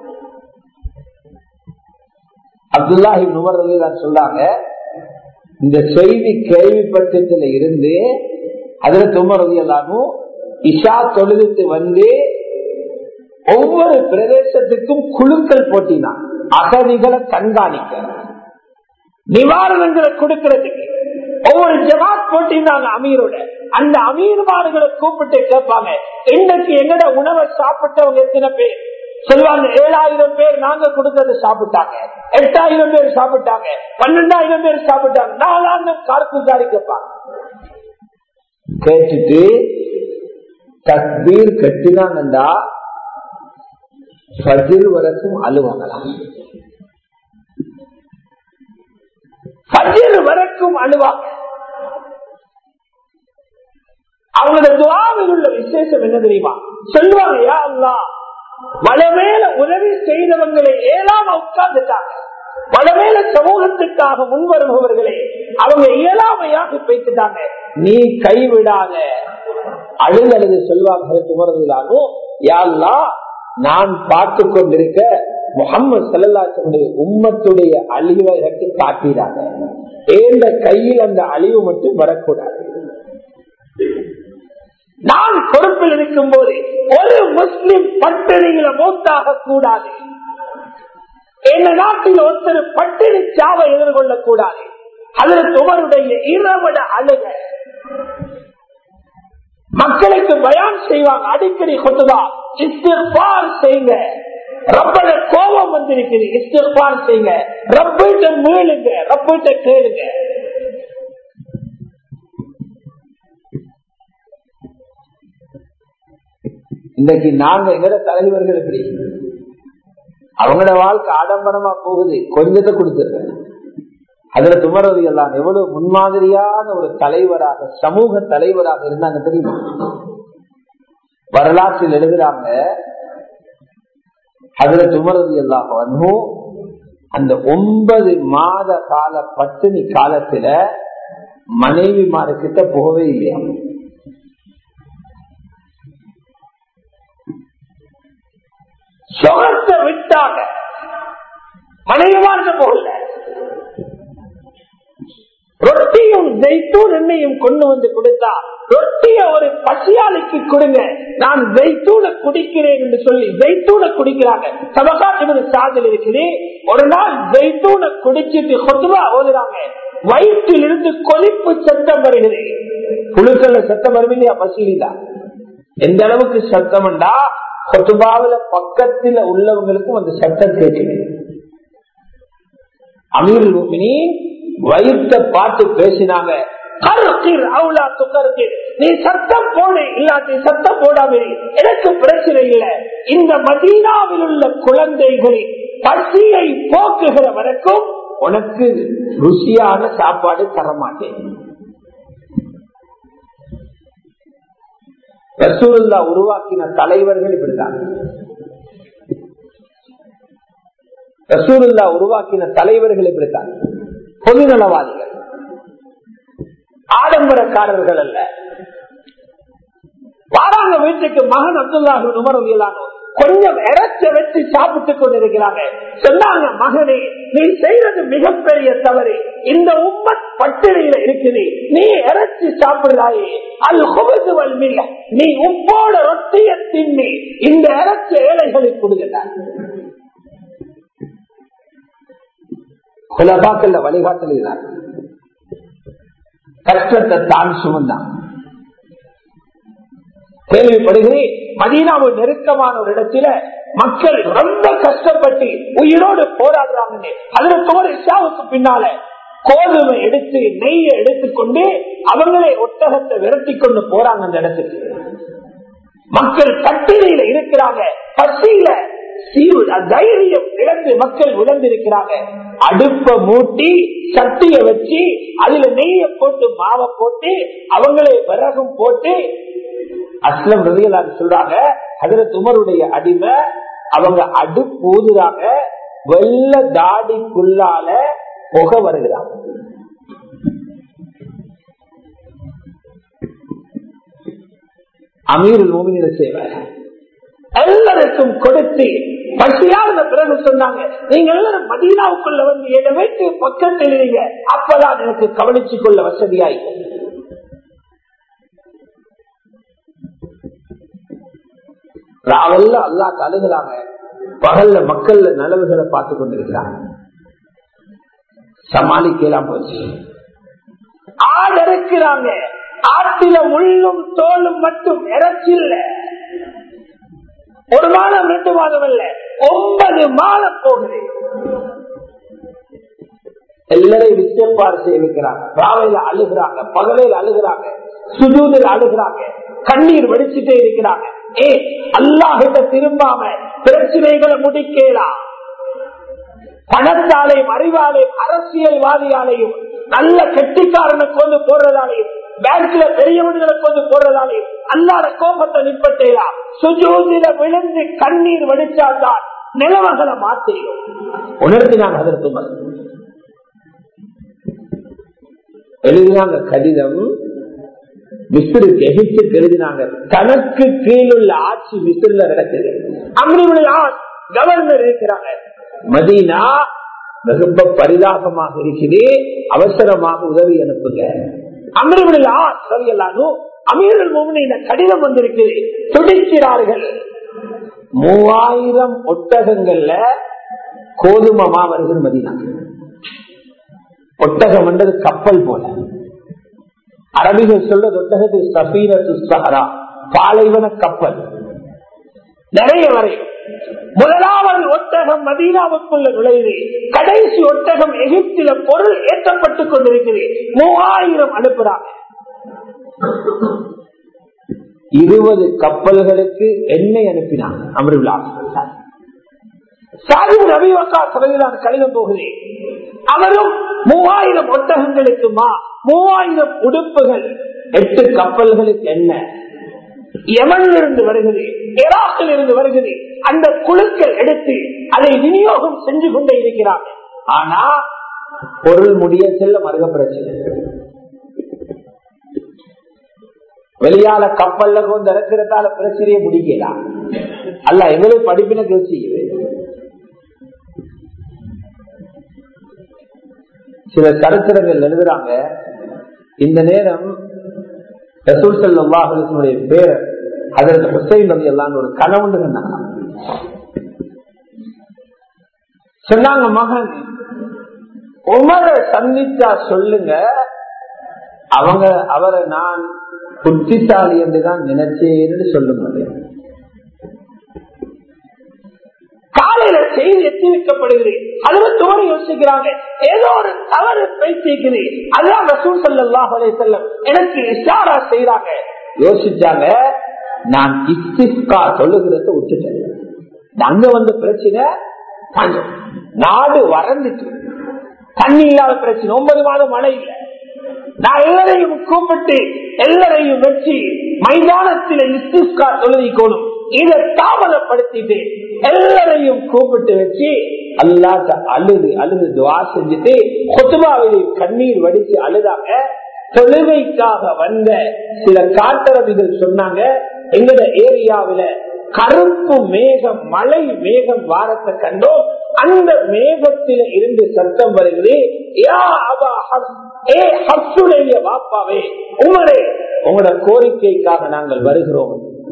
அப்துல்லாஹ் இப்னு உமர் ரலியல்லாஹு சொல்றாங்க, இந்த செய்தி கேள்விப்பட்டதுல இருந்து ஹஜ்ரத் உமர் ரலியல்லாஹு இஷா தொழுதுட்டு வந்து ஒவ்வொரு பிரதேசத்துக்கும் குழுக்கள் போட்டினான், அகதிகளை கண்காணிக்க, நிவாரணங்களை கொடுக்கிறதுக்கு ஒவ்வொரு ஜமாத் போட்டிருந்தாங்க அமீரோட. அந்த அமீர்மார்களை கூப்பிட்டு கேட்பாங்க, இன்றைக்கு எங்கட உணவை சாப்பிட்டவங்க எத்தனை பேர் சொல்லுவாங்க. ஏழாயிரம் பேர் நாங்க கொடுத்தது சாப்பிட்டாங்க, எட்டாயிரம் பேர் சாப்பிட்டாங்க, பன்னெண்டாயிரம் பேர் சாப்பிட்டாங்க, நாலாயிரம் கார்குசாரி கேட்பாங்க. கேட்டுட்டு தக்பீர் கட்டினாங்கண்டா ஃபஜ்ர் வரைக்கும் அழுவாங்களாம். ஃபஜ்ர் வரைக்கும் அழுவாங்க. அவங்களோட துஆவில் உள்ள விசேஷம் என்ன தெரியுமா? சொல்லுவாங்க, யா அல்லாஹ், வளமேல உதவி செய்தவங்களை ஏழாம உட்கார்ந்துட்டாங்க, வளமேல சமூகத்துக்காக முன்வருபவர்களே அவங்க இயலாமையாக பேசிட்டாங்க, நீ கைவிடாத. அழுது அழுது சொல்வாங்க துமரவில்லாலும், யா அல்லாஹ், நான் பார்த்து கொண்டிருக்க முஹம்மது ஸல்லல்லாஹு அலைஹி வஸல்லம் உம்மத்துடைய அழிவை எனக்கு காட்டினாங்க, ஏந்த கையில் அந்த அழிவு மட்டும் வரக்கூடாது. நான் பொறுப்பில் இருக்கும் போது ஒரு முஸ்லிம் பட்டினியில மூத்தாக கூடாது, இந்த நாட்டில் ஒருத்தர் பட்டினி சாவை எதிர்கொள்ள கூடாது. ஹஜ்ரத் உமருடைய இரவட அழுக. மக்களுக்கு பயான் செய்வாங்க, அடிக்கடி குத்பா, இஸ்திக்பார் செய்யுங்க, ரப்பட கோபம் வந்திருக்குது, இஸ்திக்பார் செய்யுங்க, ரப்பிட்ட மீளுங்க, ரப்பிட்ட கேளுங்க. இன்னைக்கு நாங்க எங்கட தலைவர்கள் எப்படி, அவங்களோட வாழ்க்கை ஆடம்பரமா போகுது, கொஞ்சத்தை கொடுத்துருக்க. அதுல துமரது எல்லாம் எவ்வளவு முன்மாதிரியான ஒரு தலைவராக, சமூக தலைவராக இருந்தாங்க தெரியுமா? வரலாற்றில் எழுதுறாங்க, அதுல துமரது எல்லாம் அந்த ஒன்பது மாத கால பட்டினி காலத்துல மனைவிமார்கிட்ட போகவே இல்லையா. சொகத்தை விட்டாங்க, மனைவிமார்கிட்ட போகல. ரொட்டியும் ஜெய்தூன் எண்ணெயும் கொண்டு வந்து கொடுத்தா, ரொட்டிய ஒரு பசியாளிக்கு கொடுங்க, நான் ஜெய்தூனை குடிக்கிறேன் என்று சொல்லி ஜெய்தூனை குடிக்கிறாங்க. சபகாட்டு சாதல் இருக்குது. ஒரு நாள் ஜெய்தூனை குடிச்சிட்டு கொத்துவா ஓதுறாங்க, வயிற்றில் இருந்து கொதிப்பு சத்தம் வருகிறது. புழுக்கல்ல சத்தம் வரும் இல்லையா, பசியில்தான். எந்த அளவுக்கு சத்தம்டா, கொத்துபாவில பக்கத்தில் உள்ளவங்களுக்கும் அந்த சத்தம் கேட்குது. அமீர் முஃமினீன் வயிற்றை பார்த்து பேசினாங்க, நீ சத்தம் போடு, இல்லாட்டி சத்தம் போடாம எனக்கு பிரச்சனை இல்லை. இந்த மதீனாவில் உள்ள குழந்தைகளின் பசியை போக்குகிற வரைக்கும் உனக்கு ருசியான சாப்பாடு தரமாட்டேன். ரசூலுல்லாஹ் உருவாக்கின தலைவர்கள் இப்படிதான். ரசூலுல்லாஹ் உருவாக்கின தலைவர்கள் இப்படித்தான், பொதுநலவாதிகள், ஆடம்பரக்காரர்கள் அல்ல. வாராங்க வீட்டுக்கு, மகன் அப்துல்லாஹ் இப்னு உமர் ரலியல்லாஹு அன்ஹு கொஞ்சம் இறைச்ச வச்சு சாப்பிட்டுக் கொண்டிருக்கிறாங்க. சொன்னாங்க, மகனே, நீ செய்யறது மிகப்பெரிய தவறு, இந்த உம்மத் பட்டினியில இருக்குது, நீ இறைச்சி சாப்பிடுறாயே, அல் ஹுபுஸ் வல் மில்ல, நீ உப்போட ரொட்டிய தின்னி இந்த இறைச்ச ஏழைகளுக்கு கொடுக்கிறார். குலபாக்கல்ல வழிகாட்டல், கஷ்டத்தை தான் சுமந்தான். கேள்விப்படுகிறேன், மதீனாவில் நெருக்கமான ஒரு இடத்துல மக்கள் ரொம்ப கஷ்டப்பட்டு உயிரோடு போராடுறாங்க. அதற்கு இஷாவுக்கு பின்னால கோதுமை எடுத்து நெய்யை எடுத்துக்கொண்டு அவங்களே ஒட்டகத்தை விரட்டி கொண்டு போறாங்க. அந்த இடத்துக்கு மக்கள் கட்டிலையில இருக்கிறாங்க, பசியில தைரியம் இழந்து மக்கள் விழுந்திருக்கிறாங்க. அடுப்ப மூட்டி சட்டிய வச்சு அதுல நெய்ய போட்டு மாவை போட்டு அவங்களே விறகும் போட்டு, அஸ்லம் ரலியல்லாஹு சொல்றாங்க, ஹஜ்ரத் உமருடைய அடிமை அவங்க அடுப்பு ஊதுறாங்க, வெள்ள தாடிக்குள்ளால புகை வருகிறாங்க. அமீருல் மோமினின் சேவை எல்லாருக்கும் கொடுத்து பசியாத பிறகு சொன்னாங்க, நீங்க எல்லாரும் மதீனாவுக்குள்ள வந்து என் வீட்டு பக்கத்தில் இருங்க, அப்பதான் எனக்கு கவனிச்சு கொள்ள வசதியாய். ராவெல்லாம் அல்லாஹ் அழுகிறாங்க, பகல்ல மக்கள்ல நலவுகளை பார்த்து கொண்டிருக்கிறாங்க. சமாளிக்கலாம் போச்சு. ஆடு இருக்கிறாங்க, ஆட்டில முள்ளும் தோலும் மட்டும் இறைச்சில்ல. ஒரு மாதம் ரெண்டு மாதம் இல்ல, ஒன்பது மாதம் போகுது. எல்லாரையும் விசேப்பாடு செய்ய வைக்கிறாங்க. ராவையில அழுகிறாங்க, பகலையில் அழுகிறாங்க, சுஜூதில் அழுகிறாங்க, கண்ணீர் வடிச்சுட்டே இருக்கிறாங்க. ஏ அல்லாஹ்கிட்ட திரும்பாம பிரச்சனைகளை முடிக்கலாம். பணத்தாலையும் அறிவாலையும் அரசியல்வாதியாலையும் நல்ல கெட்டிக்காரனை கொண்டு போடுறதாலையும் பேங்க்ல பெரியவர்களை கொண்டு போடுறதாலையும் அல்லாத கோபத்தை நிப்பட்டேலாம். சுஜூதில விழுந்து கண்ணீர் வடிச்சால்தான் நிலவகளை மாத்திரியும் உணர்த்தினாங்க. அதற்கு எழுதினாங்க கடிதம், மிஸ்ருக்கு எகிப்துக்கு எழுதினாங்க. தனக்கு கீழுள்ள ஆட்சி மிஸ்ர்ல நடக்குது. அம்ருல் ஆஸ் கவர்னர் இருக்கிறாங்க. மதீனா ரொம்ப பரிதாபமாக இருக்குது, அவசரமாக உதவி அனுப்புங்க. அம்ருல் ஆஸ் ரலியல்லாஹு அமீருல் மோமினீன் கடிதம் வந்திருக்குது, துடிக்கிறார்கள். மூவாயிரம் ஒட்டகங்கள்ல கோதுமமா வருகிற மதீனா. ஒட்டகம் என்றது கப்பல் போல. அரபிகள் சொல்றது ஒட்டகத்துக்கு சஃபீனத்து ஸஹரா, பாலைவன கப்பல். நிறைய வரையும் முதலாவது ஒட்டகம் மதீனாவுக்குள்ள நுழைவு, கடைசி ஒட்டகம் எகிப்தில பொருள் ஏற்றப்பட்டுக் கொண்டிருக்கிறது. மூவாயிரம் அனுப்புறாங்க. இருபது கப்பல்களுக்கு எண்ணெய் அனுப்பினாங்க. அம்ருல் ஆஸ் சாஹிப் ரபி வக்காஸ் ரலியல்லாஹு கடிதம் போகுது. அவரும் மூவாயிரம் ஒட்டகங்களுக்குமா, மூவாயிரம் உடுப்புகள், எட்டு கப்பல்களுக்கு என்ன, யமனில் இருந்து வருகிறது, ஈராக்கில் இருந்து வருகிறது. அந்த குழுக்கள் எடுத்து அதை விநியோகம் செஞ்சு கொண்டே இருக்கிறாங்க. ஆனா பொருள் முடிய செல்ல மருக பிரச்சனை. வெளியால கப்பல்ல கொண்டு இறக்கிறதால பிரச்சனையை முடிக்கலாம். அல்ல எங்களுக்கு படிப்பின கேள்வி. சில சரித்திரங்கள் எழுதுறாங்க, இந்த நேரம் ரசூல் ஸல்லல்லாஹு அலைஹி வஸல்லம் பேர் ஹஜ்ரத் ஹுசைன் ரலியல்லாஹு ஒரு கனவுண்டு சொன்னாங்க. சொன்னாங்க, மகன் உமரை சந்திச்சா சொல்லுங்க, அவங்க அவரை நான் புத்திசாலி என்றுதான் நினைச்சேன்னு சொல்லுங்க. காலையில செய்தி எத்தி வைக்கப்படுகிறது. அதுல தோணி யோசிக்கிறாங்க, ஏதோ ஒரு தவறு பேசிக்கிறது. அதான் ரசூல் ஸல்லல்லாஹு அலைஹி வஸல்லம் எனக்கு இஷாரா செய்யறாங்க. யோசிச்சாங்க, நான் இஸ்திஸ்கா சொல்லுகிறத விட்டுட்டேன். அங்க வந்த பிரச்சனை, நாடு வறந்துட்டு தண்ணி இல்லாத பிரச்சனை, ஒன்பது மாதம் மழை இல்லை. நான் எல்லாரையும் கூப்பிட்டு எல்லாரையும் வச்சு மைதானத்தில் இஸ்திஸ்கா தொழுவிக்கணும். இதை தாமதப்படுத்திட்டு எல்லாரையும் கூப்பிட்டு வச்சு அல்லாஹ்ட்ட அழுது அழுது துஆ செஞ்சுட்டு குத்பாவிலே கண்ணீர் வடிச்சு அழுதாங்க. தொழுகைக்காக வந்த சில காட்டரபிகள் சொன்னாங்க, எங்கட ஏரியாவில கருப்பு மேகம் மழை மேகம் வாரத்தை கண்டோம். அந்த மேகத்தில இருந்து சத்தம் வருகிறது, யா அபா ஹஃப், ஏ ஹஃப்ஸுடைய வாப்பாவே உமரே, உங்களோட கோரிக்கைக்காக நாங்கள் வருகிறோம்.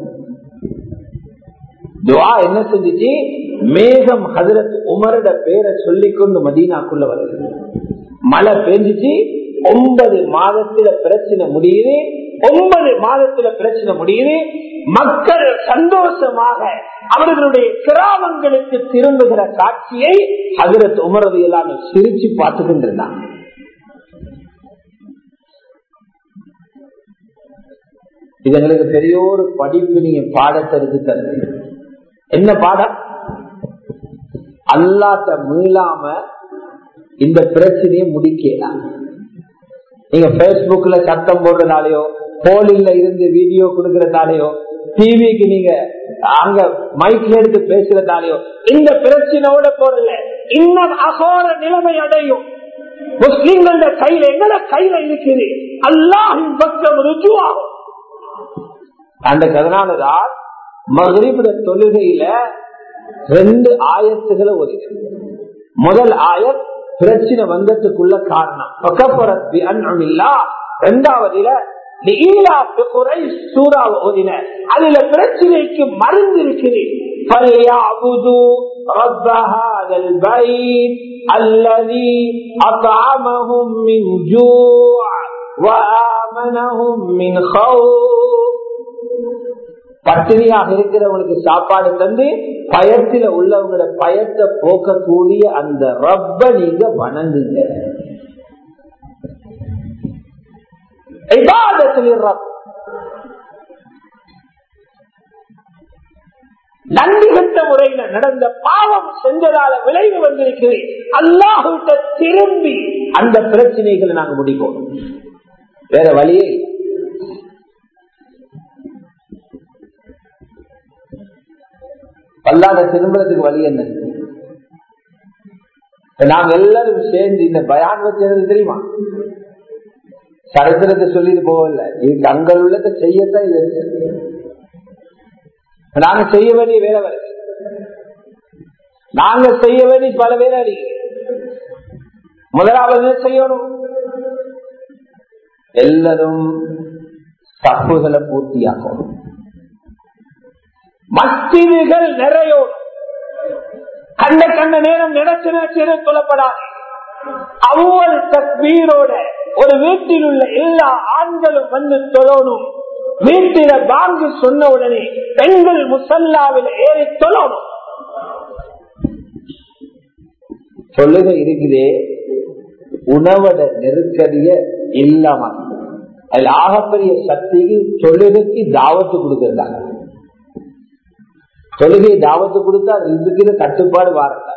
துஆ என்ன செஞ்சிச்சு, மேகம் ஹஜ்ரத் உமரோட பேரை சொல்லிக்கொண்டு மதீனாக்குள்ள வருது. மழை பெஞ்சிச்சு. ஒன்பது மாதத்துல பிரச்சனை முடியுது. ஒன்பது மாதத்துல பிரச்சனை முடியுது. மக்கள் சந்தோஷமாக அவர்களுடைய கிராமங்களுக்கு திரும்புகிற காட்சியை ஹஜ்ரத் உமர் ரலியல்லாஹு அன்ஹு சிரிச்சு பார்த்துக் கொண்டிருந்தாங்க. இது எங்களுக்கு பெரிய ஒரு படிப்பு, நீங்க பாடத்தை எடுத்து தருது. என்ன பாடம்? அல்லாஹ்ட்ட மீளாம இந்த பிரச்சனையை முடிக்கலாம். நீங்க பேஸ்புக்ல சத்தம் போடுறதாலேயோ, போலில இருந்து வீடியோ கொடுக்கறதாலேயோ, டிவிக்கு நீங்க அங்க மைக்ல எடுத்து பேசுறதாலேயோ இந்த பிரச்சனையோட போறல இன்னும் அகோர நிலைமை அடையும். முஸ்லிம்கள கையில எங்கள கையில இருக்குது, அல்லாஹ்வின் பக்கம் ருஜுவாகும். அந்த கதனாலதான் மக்ரிபுடைய தொழுகையில ரெண்டு ஆயத்துகளை ஓதினேன். முதல் ஆயத் பிரச்சனை வந்ததுக்குள்ள காரணம், இரண்டாவதுல சூறாவை ஓதின, அதுல பிரச்சனைக்கு மருந்து இருக்குது. பட்டினியாக இருக்கிறவங்களுக்கு சாப்பாடு தந்து பயத்தில உள்ளவங்களோட பயத்தை போக்கக்கூடிய அந்த ரப்ப நீங்க வணங்குங்க. நன்றி கட்ட முறையில நடந்த பாவம் செஞ்சதால விளைவு வந்திருக்கிறது. அல்லாஹ்விட்ட திரும்பி அந்த பிரச்சனைகளை நாங்க முடிப்போம். வேற வழியே இல்லை. அல்லாஹ்ட்ட திரும்புறதுக்கு வழி என்ன? நாங்க எல்லாரும் சேர்ந்து இந்த பயான் வச்சது தெரியுமா? சரித்திரத்தை சொல்லிட்டு போகல, இதுக்கு அங்க உள்ளதை செய்யத்தான் இது. நாங்க செய்ய வேண்டிய வேலை வருது, நாங்க செய்ய வேண்டிய பல வேலை அறிவு. முதலாவது செய்யணும், எல்லாரும் தப்புகளை பூர்த்தியாக்கணும். மஸ்ஜிதுகள் நிறையோடும், கண்ட கண்ட நேரம் நினைச்சு நினைச்சு சொல்லப்படாது. அவ்வளவு தக்பீரோட ஒரு வீட்டில் உள்ள எல்லா ஆண்களும் வந்து தொழணும். வீட்டில பாங்கு சொன்ன உடனே பெண்கள் முசல்லாவில் ஏறி தொழணும். தொழுகை இருக்குதே, உணவோட நெருக்கடிய இல்லாம அதுல ஆகப்பெரிய சக்திக்கு தொழுகைக்கு தாவத்து கொடுக்கறதாங்க. தொழுகை தாவத்து கொடுத்தா இருக்கிற கட்டுப்பாடு வாரல,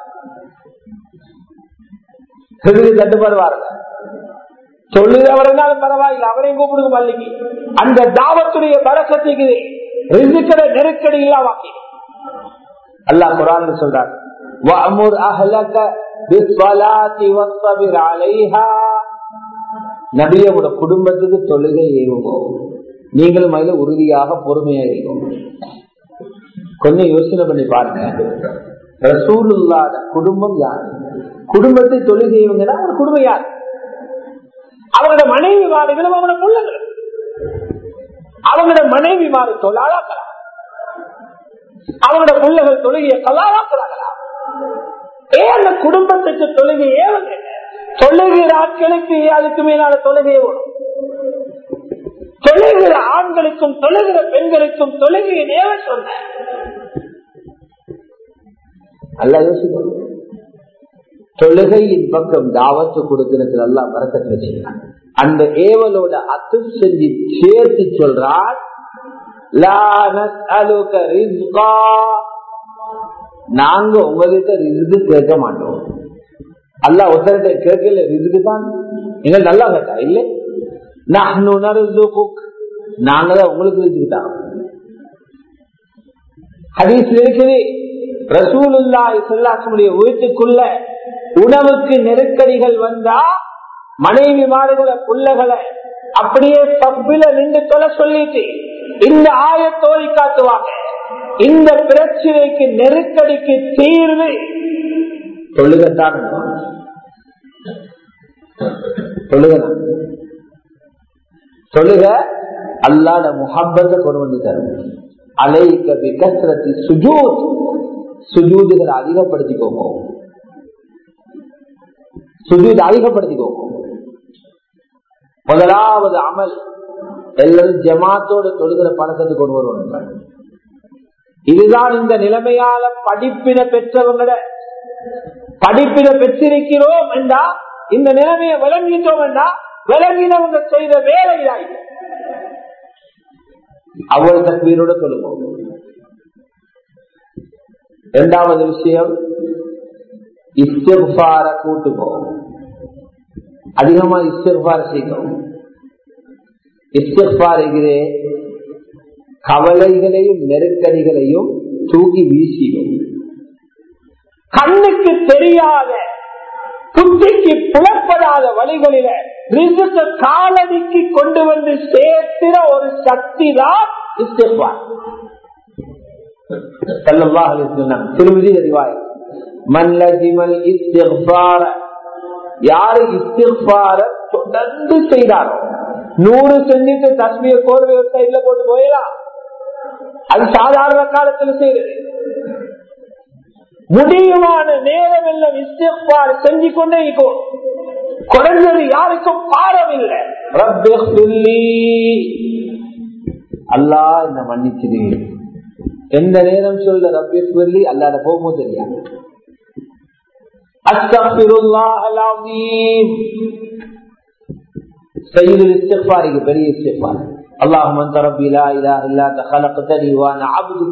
தொழுகை கட்டுப்பாடு வாரல. தொழுகிறவர்களாலும் பரவாயில்லை, அவரையும் கூப்பிடுங்க பள்ளிக்கு. அந்த தாவத்துடைய பரக்கத்துக்கு ரிஸ்குடைய நெருக்கடி இல்லாமக்கி அல்லாஹ் குர்ஆன்ல சொல்றார், வஅமுர் அஹ்லக பிஸ்ஸலாத்தி வஸ்ஸபிர் அலைஹா. நபியே, உங்க குடும்பத்துக்கு தொழுகை ஏவுங்க, நீங்களும் அதுல உறுதியாக பொறுமையா இருக்கும். கொஞ்சம் யோசனை பண்ணி பாருங்க, ரசூலுல்லாஹ் குடும்பம் யாரு? குடும்பத்தை தொழுகை ஏவுங்கன்னா அவங்க குடும்பம் யாரு? அவங்களோட மனைவி மாறுகளும் அவங்களோட பிள்ளைகளும். அவங்களோட மனைவி மாறு தொழிலாளர்களா, அவங்களோட பிள்ளைகள் தொழுகையை கலாவாக்கிறார்களா? ஏன் அந்த குடும்பத்துக்கு தொழுகை ஏவங்க? தொழுகிற ஆட்களுக்கு அதுக்கு மேலான தொழுகையை வரும். தொழுகிற ஆண்களுக்கும் தொழுகிற பெண்களுக்கும் தொழுகையை ஏவ சொன்ன அல்ல. யோசிக்கணும், தொழுகையின் பக்கம் தாவத்து கொடுக்கிறதுல எல்லாம் பரக்கத்து வச்சிருக்காங்க. அந்த ஏவலோட அத்து செஞ்சு சேர்த்து சொல்றார், நாங்க உங்ககிட்ட ரிஸ்க் கேட்க மாட்டோம். அல்லாஹ் ஒருத்தர்கிட்ட கேட்கல, ரிஸ்க் தான் நீங்கள் நல்லா கேட்டா இல்லை, நாங்க தான் உங்களுக்கு ரிஸ்க் தான். ஹதீஸ்ல இருக்குது, ரசூலுல்லாஹி ஸல்லல்லாஹு அலைஹி வஸல்லம் வீட்டுக்குள்ள உணவுக்கு நெருக்கடிகள் வந்தா மனைவிமார்களை புள்ளகளை அப்படியே தப்பில நின்று தொலை சொல்லிட்டு இந்த ஆயத்தோடி காட்டுவாங்க. இந்த பிரச்சனைக்கு நெருக்கடிக்கு தீர்வு சொல்லுகத்தான். சொல்லுக சொல்லுக அல்லாஹ்ட முஹப்பத்தை கொண்டு வந்து தரும். அலைக பிகஸ்ரத்தி சுஜூத், சுஜூதுகளை அதிகப்படுத்திக்கோங்க, சுஜூத் அதிகப்படுத்திக்கோங்க. முதலாவது அமல் எல்லாரும் ஜமாத்தோடு தொழுகிற பழக்கத்தை கொண்டு வருவாங்க. இதுதான் இந்த நிலைமையால படிப்பின பெற்றவங்கள படிப்பின பெற்றிருக்கிறோம் என்றா, இந்த நிலைமையை விளங்கிட்டோம் என்றா, விளங்கினவங்க செய்த வேலையாய் அவ்வளவு தக்பீரோட சொல்லுவோம். இரண்டாவது விஷயம், இஸ்திக்பார கூட்டுவோம். அதிகமா இஸ்திக்பார் செய்யணும். இஸ்திக்பார் இருக்கிறே கவலைகளையும் நெருக்கடிகளையும் தூக்கி வீசிடும். கண்ணுக்கு தெரியாத புத்திக்கு புலப்படாத வழிகளில ரிசுக்க காலடிக்கு கொண்டு வந்து சேர்க்கிற ஒரு சக்தி தான் இஸ்திக்பார். ஸல்லல்லாஹு அலைஹி வஸல்லம் திருமிதி ரிவாயத், மன் லஸிமல் இஸ்திக்பார, யாரு இஸ்திக்பார தொடர்ந்து செய்தாரோ, நூறு செஞ்சுட்டு தஸ்மிய கோர்வை ஒரு சைட்ல போட்டு போயிடலாம், அது சாதாரண காலத்தில் செய்யறது. முடியுமான நேரம் எல்லாம் இஸ்திக்பார் செஞ்சு கொண்டே இருக்கும். குறைஞ்சது யாருக்கும் பாரம் இல்லை. அல்லாஹ் என்ன மன்னிச்சிரு, எந்த நேரம் சொல்ல ரப்பி சொல்லி அல்லாட போகும்போது தெரியாது. அஸ்தக்ஃபிருல்லாஹல் அஸீம் சய்யிதுல் இஸ்திக்பாருக்கு பெரிய இஸ்திக்பார். அல்லாஹும்ம அன்த ரப்பி லா இலாஹ இல்லா அன்த خلقتني وانا عبدك.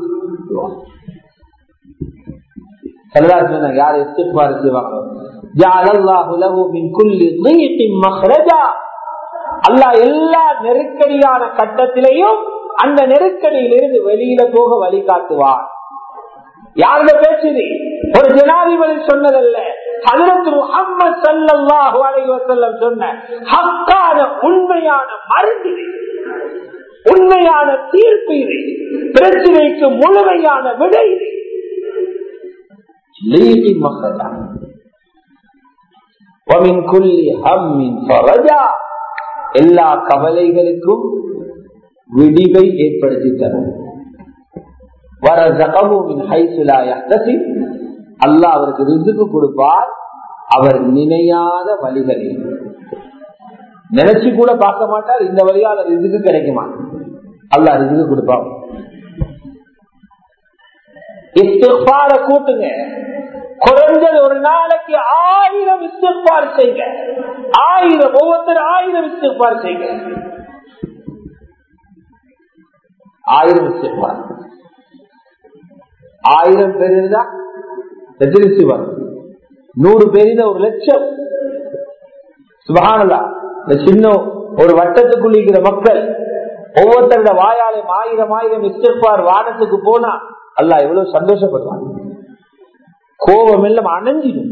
ஸல்லல்லாஹு யார் இஸ்திக்பார் செய்வாங்களோ ஜஅலல்லாஹு லஹு மின் குல்லி ضيق مخرجا, அல்லாஹ் எல்லா நெருக்கடியான கட்டத்திலையும் அந்த நெருக்கடியிலிருந்து வெளியில போக வழிகாட்டுவார். யாருடைய பேசுது? ஒரு ஜனாதிபதி சொன்னதல்ல, ஹஜ்ரத் முஹம்மது ஸல்லல்லாஹு அலைஹி வஸல்லம் சொன்ன ஹக்கான உண்மையான மருந்து, உண்மையான தீர்ப்பு இது. பிரச்சனைக்கு முழுமையான விடை இது. எல்லா கவலைகளுக்கும் விடிவை ஏற்படுத்தி தரும். அல்லாஹ் அவருக்கு ரிஸ்க் கொடுப்பார், அவர் நினையாத வழிகளில். நினைச்சு கூட பார்க்க மாட்டார், இந்த வழியால் ரிஸ்க் கிடைக்குமா, அல்லாஹ் ரிஸ்க் கொடுப்பார். இஸ்திக்பார கூட்டுங்க. குறைஞ்சது ஒரு நாளைக்கு ஆயிரம் இஸ்திக்பார் செய்யுங்க. ஆயிரம், ஒவ்வொருத்தர் ஆயிரம் இஸ்திக்பார் செய்யுங்க. ஆயிரம் இஸ்திக்பார். ஆயிரம் பேர் இருந்தா எத்தனை சிவன்? நூறு பேர் இருந்தா ஒரு லட்சம். சுப்ஹானல்லாஹ். இந்த சின்ன ஒரு வட்டத்துக்குள்ள இருக்கிற மக்கள் ஒவ்வொருத்தரோட வாயாலையும் ஆயிரம் ஆயிரம் இஸ்திக்பார் வானத்துக்கு போனா அல்லாஹ் எவ்வளவு சந்தோஷப்படுவான். கோபம் எல்லாம் அணைஞ்சிடும்.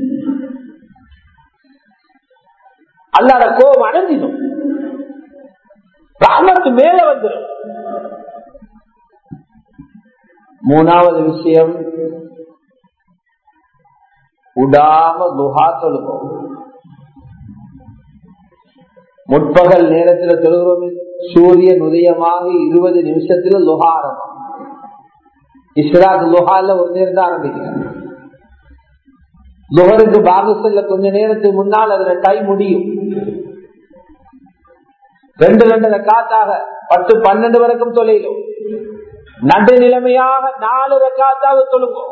அல்லாஹ்வோட கோபம் அணைஞ்சிடும். ரஹ்மத் மேல வந்துடும். மூணாவது விஷயம், உடாம துஹா தொழுவோம். முற்பகல் நேரத்தில் தொழுகிறோம். சூரியன் உதயமாக இருபது நிமிஷத்துல லுஹா ஆரம்பம். இஸ்ராத் லுஹால ஒரு நேரம் தான் ஆரம்பிக்கிறேன். லுஹருக்கு பாகத்துல கொஞ்ச நேரத்துக்கு முன்னால் அதுல டைம் முடியும். ரெண்டு ரெண்டு ரக்காத்தாக பத்து பன்னெண்டு வரைக்கும் தொழிலும். நடுநிலைமையாக நாலு ரக்காத்தாக தொழுவோம்.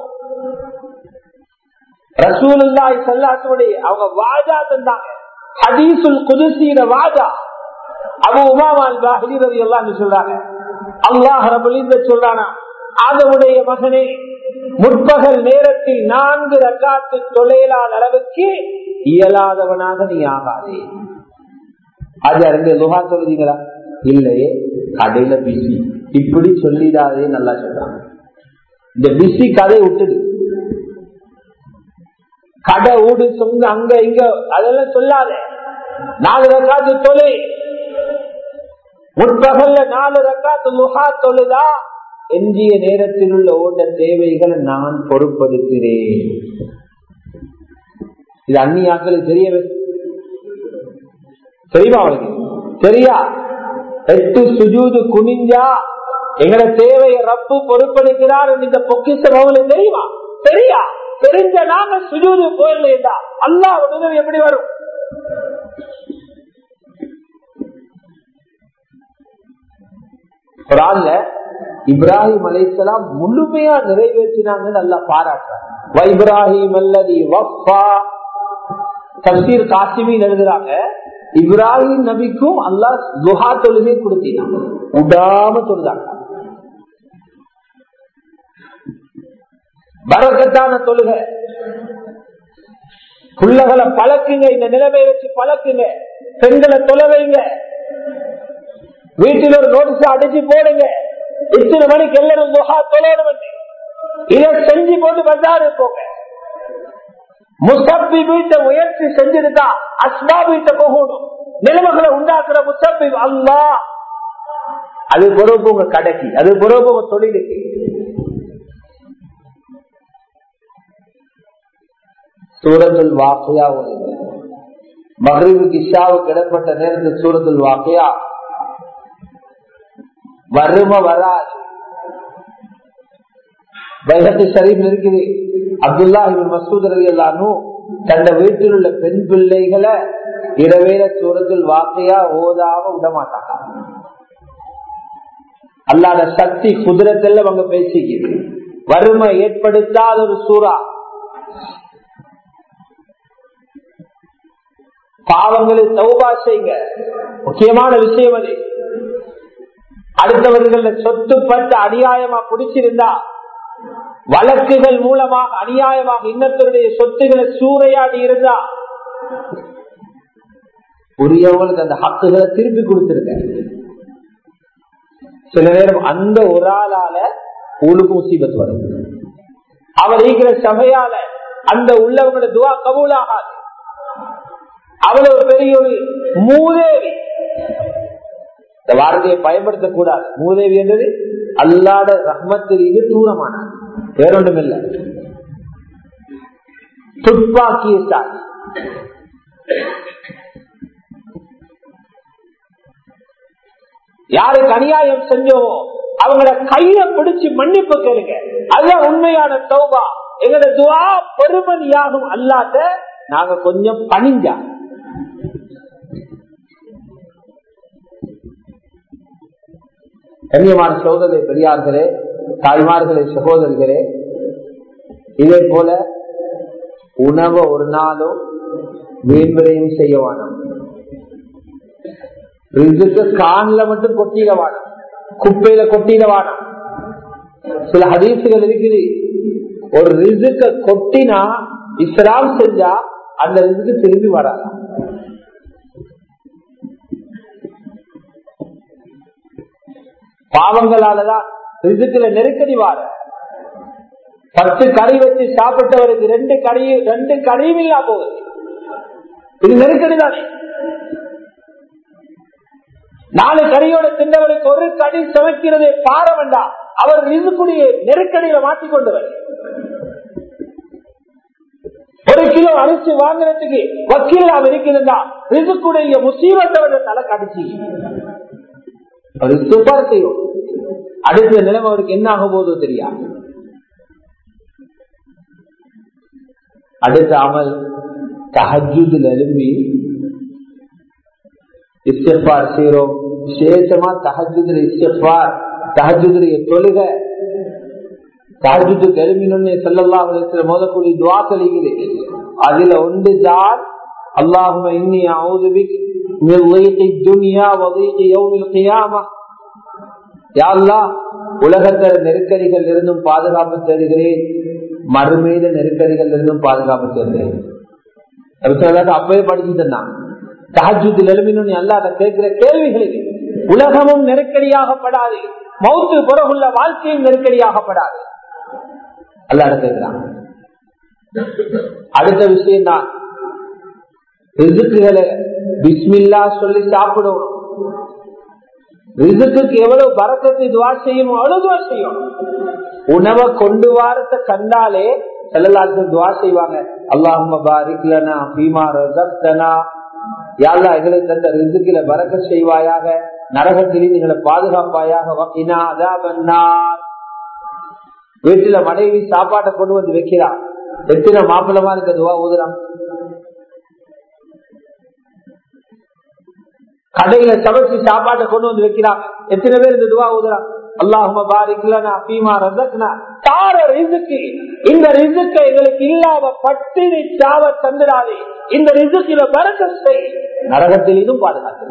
ரசூலுல்லாஹி ஸல்லல்லாஹு அலைஹி அவங்க வாஜா தந்தாங்க. ஹதீஸுல் குதுஸில வாஜா. அபூ உமாமா அல்-பாஹிலி ரலியல்லாஹு அன்ஹு சொல்றாங்க, அல்லாஹ் ரப்பல் இஸ்ஸத் சொல்றானா, ஆதமுடைய மகனே, முற்பகல் நேரத்தில் நான்கு ரக்காத்து தொழிலான அளவுக்கு இயலாதவனாக நீ ஆகாதே. அது ரெண்டு லுஹா சொல்லுறீங்களா? இல்லையே, கடையில பிஸி. இப்படி சொல்லிடாதே நல்லா சொல்றாங்க. இந்த பிஸி கதை விட்டுடு. கடை ஊடு சொங்க அங்க இங்க அதெல்லாம் சொல்லாத. நாலு ரக்காத்து தொலை, முற்பகல்ல நாலு ரக்காத்து லுஹா தொழுதா எஞ்சிய நேரத்தில் உள்ள ஓட்ட தேவைகளை நான் பொறுப்படுகிறேன். இது அந்நியாக்களுக்கு தெரியவே தெரியுமா? அவளுக்கு தெரியா? எட்டு சுஜூது குனிஞ்சா எங்களை தேவையை ரப்பு பொறுப்படுகிறார் இந்த பொக்கிஷம் அவங்களுக்கு தெரியுமா? தெரியா? தெரிஞ்ச நாம சுஜூது போயிடல அல்லாஹ் உதவி எப்படி வரும்? குர்ஆன்ல இப்ராஹிம் அலைஹிஸ்ஸலாம் முழுமையா நிறைவேற்றினாங்கன்னு அல்லாஹ் பாராட்டுறார். வ இப்ராஹிம் அல்லதி வஃபா. தஃசீர் காசிமீன் எழுதுறாங்க, இப்ராஹிம் நபிக்கும் அல்லாஹ் துஹா தொழுகை கொடுத்தினாங்க, உடாம தொழுதாங்க. பரக்கத்தான தொழுகை. புள்ளகளை பழக்குங்க, இந்த நிலைமை வச்சு பழக்குங்க. பெண்களை தொலை வைங்க. வீட்டில் ஒரு நோட்டீஸ் அடிச்சு போடுங்க, இத்தனை மணிக்கு எல்லாரும் துஹா தொழணும். இதை செஞ்சு போட்டு பஜாரு போங்க. முசப்பி வீட்டை முயற்சி செஞ்சிருந்தா அஸ்மா வீட்டை போகணும். நிலைமைகளை உண்டாக்குற முசப்பி அல்லாஹ். அது பொறுப்பு உங்க கடைக்கு, அது பொறுப்பு உங்க தொழிலுக்கு. சூரத்துல் வாக்கியா மக்ரிபுக்கு இஷாவுக்கு இடப்பட்ட நேரத்தில் சூரத்துல் வாக்கியா வறுமை வராது. பைஹத்தி ஷரீஃப்ல இருக்குது, அப்துல்லா இப்னு மஸ்ஊத் ரலியல்லாஹு அன்ஹு தன்னுடைய வீட்டில் உள்ள பெண் பிள்ளைகளை இரவேல சூரத்துல் வாக்கியா ஓதாம விட மாட்டாங்க. அல்லாஹ்வுடைய சக்தி குதிரத்தில் அவங்க பேசிக்கிது. வறுமை ஏற்படுத்தாத ஒரு சூரா. பாவங்களை தௌபா செய்யுங்க, முக்கியமான விஷயம் அது. அடுத்தவர்கள் சொத்து பட்டு அநியாயமா குடிச்சிருந்தா, வழக்குகள் மூலமாக அநியாயமாக இன்னத்தருடைய சொத்துக்களை சூறையாடி இருந்தா, உரியவங்களுக்கு அந்த ஹக்குகளை திருப்பி கொடுத்திருக்க. சில நேரம் அந்த ஒரு ஆளால ஊருக்கு முசீபத் வரும். அவர் இருக்கிற சபையால அந்த உள்ளவங்களோட துவா கபூலாகாது. அவ்வளவு பெரிய ஒரு மூதேவி. இந்த வார்த்தையை பயன்படுத்தக்கூடாது. மூதேவி என்றது அல்லாஹ்வுடைய ரஹ்மத்திலிருந்து தூரமானார், வேறொன்றும் இல்லை. துப்பாக்கிய சாதி. யாருக்கு அநியாயம் செஞ்சோமோ அவங்களோட கையில பிடிச்சு மன்னிப்பு கேளுங்க. அதுதான் உண்மையான தௌபா. எங்களோட துஆ பெருமதியாகும். அல்லாஹ்ட்ட நாங்க கொஞ்சம் பணிஞ்சா. கண்ணியமான சகோதரர்களே, பெரியார்களே, தாய்மார்களே, சகோதரர்களே, இதே போல உணவை ஒரு நாளும் வீண்விரையும் செய்ய வேணும். காணல மட்டும் கொட்டிட வேணும், குப்பையில கொட்டிட வேணும். சில ஹதீசுகள் இருக்குது, ஒரு ரிசுக்க கொட்டினா இஸ்ராம் செஞ்சா அந்த ரிசுக்கு திரும்பி வராது. பாவங்களாலதான் ரிசுக்குல நெருக்கடி வார. பத்து கறி வச்சு சாப்பிட்டவருக்கு ரெண்டு கறி ரெண்டு கறியும் இல்லா போகுது. இது நெருக்கடி தானே. நாலு கறியோட திண்டவருக்கு ஒரு கறி சமைக்கிறதே பார வேண்டாம். அவர் ரிசுக்குடைய நெருக்கடியில மாற்றிக்கொண்டவர். ஒரு கிலோ அரிசி வாங்குறதுக்கு வக்கீலாம் இருக்கிறதா ரிசுக்குடைய முசீபத்தோட தலை கடிச்சு ஒரு சுபார் செய்யும். அடுத்த நிலைமை அவருக்கு என்ன ஆகும் போதோ தெரியாது. அடுத்த அமல் தஹஜ்ஜுதுல எழும்பி இஸ்திக்பார் செய்றோம். விசேஷமா தஹஜ்ஜுதுல இஸ்திக்பார், தஹஜ்ஜுதுடைய தொழுகை. தஹஜ்ஜுதுக்கு எழும்பினோன்னு ஸல்லல்லாஹு அலைஹி வஸல்லம் மோதக்கூடிய துஆ கலிக்குது. அதுல ஒன்று தான் அல்லாஹும்ம இன்னி அஊது பிக் மின் ضيق الدنيا وضيق يوم القيامة. யா அல்லாஹ், உலகத்தர நெருக்கடிகள் இருந்தும் பாதுகாப்பு தருகிறேன், மறுமையில நெருக்கடிகள் இருந்தும் பாதுகாப்பு தருகிறேன். அப்பவே படிச்சுட்டு இருந்தான். தஹஜ்ஜுதில் எழுமினு அல்லாஹ் கேட்கிற கேள்விகளுக்கு உலகமும் நெருக்கடியாகப்படாது, மௌத்து பிறகுள்ள வாழ்க்கையும் நெருக்கடியாகப்படாது. அல்லாஹ் கேட்கிறான். அடுத்த விஷயம் தான் ரிசுக்குகளை பிஸ்மில்லா சொல்லி சாப்பிடணும். ரிசுக்கு எவ்வளவு பரக்கத்தை துவா செய்யணும் அவ்வளவு துவா செய்யணும். உணவை கொண்டு வாரத்தை கண்டாலே ஸல்லல்லாஹு துவா செய்வாங்க, அல்லாஹும்ம பாரிக் லனா ஃபீமா ரஸக்தனா, யா அல்லாஹ் எங்களுக்கு தந்த ரிசுக்கில பரக்கத் செய்வாயாக, நரகத்திலே எங்களை பாதுகாப்பாயாக, வகினா அஸாபன்னார். வீட்டுல மனைவி சாப்பாட்டை கொண்டு வந்து வைக்கிறான், எத்தனை மாப்பிளமா இருக்க துவா ஊதுறான். கடையில சமைச்சு சாப்பாட்டை கொண்டு வந்து வைக்கிறாங்க, எத்தனை பேர் இந்த துவா ஊதுறாங்க. அல்லாஹும்ம பாரிக் லனா ஃபீமா ரஸக்னா, தார ரிஸ்க், இந்த ரிஸ்க் எங்களுக்கு இல்லாத பட்டினி சாவ தந்துடாதே, இந்த ரிஸ்கில பரக்கத் செய், நரகத்திலும் பாதுகாத்து.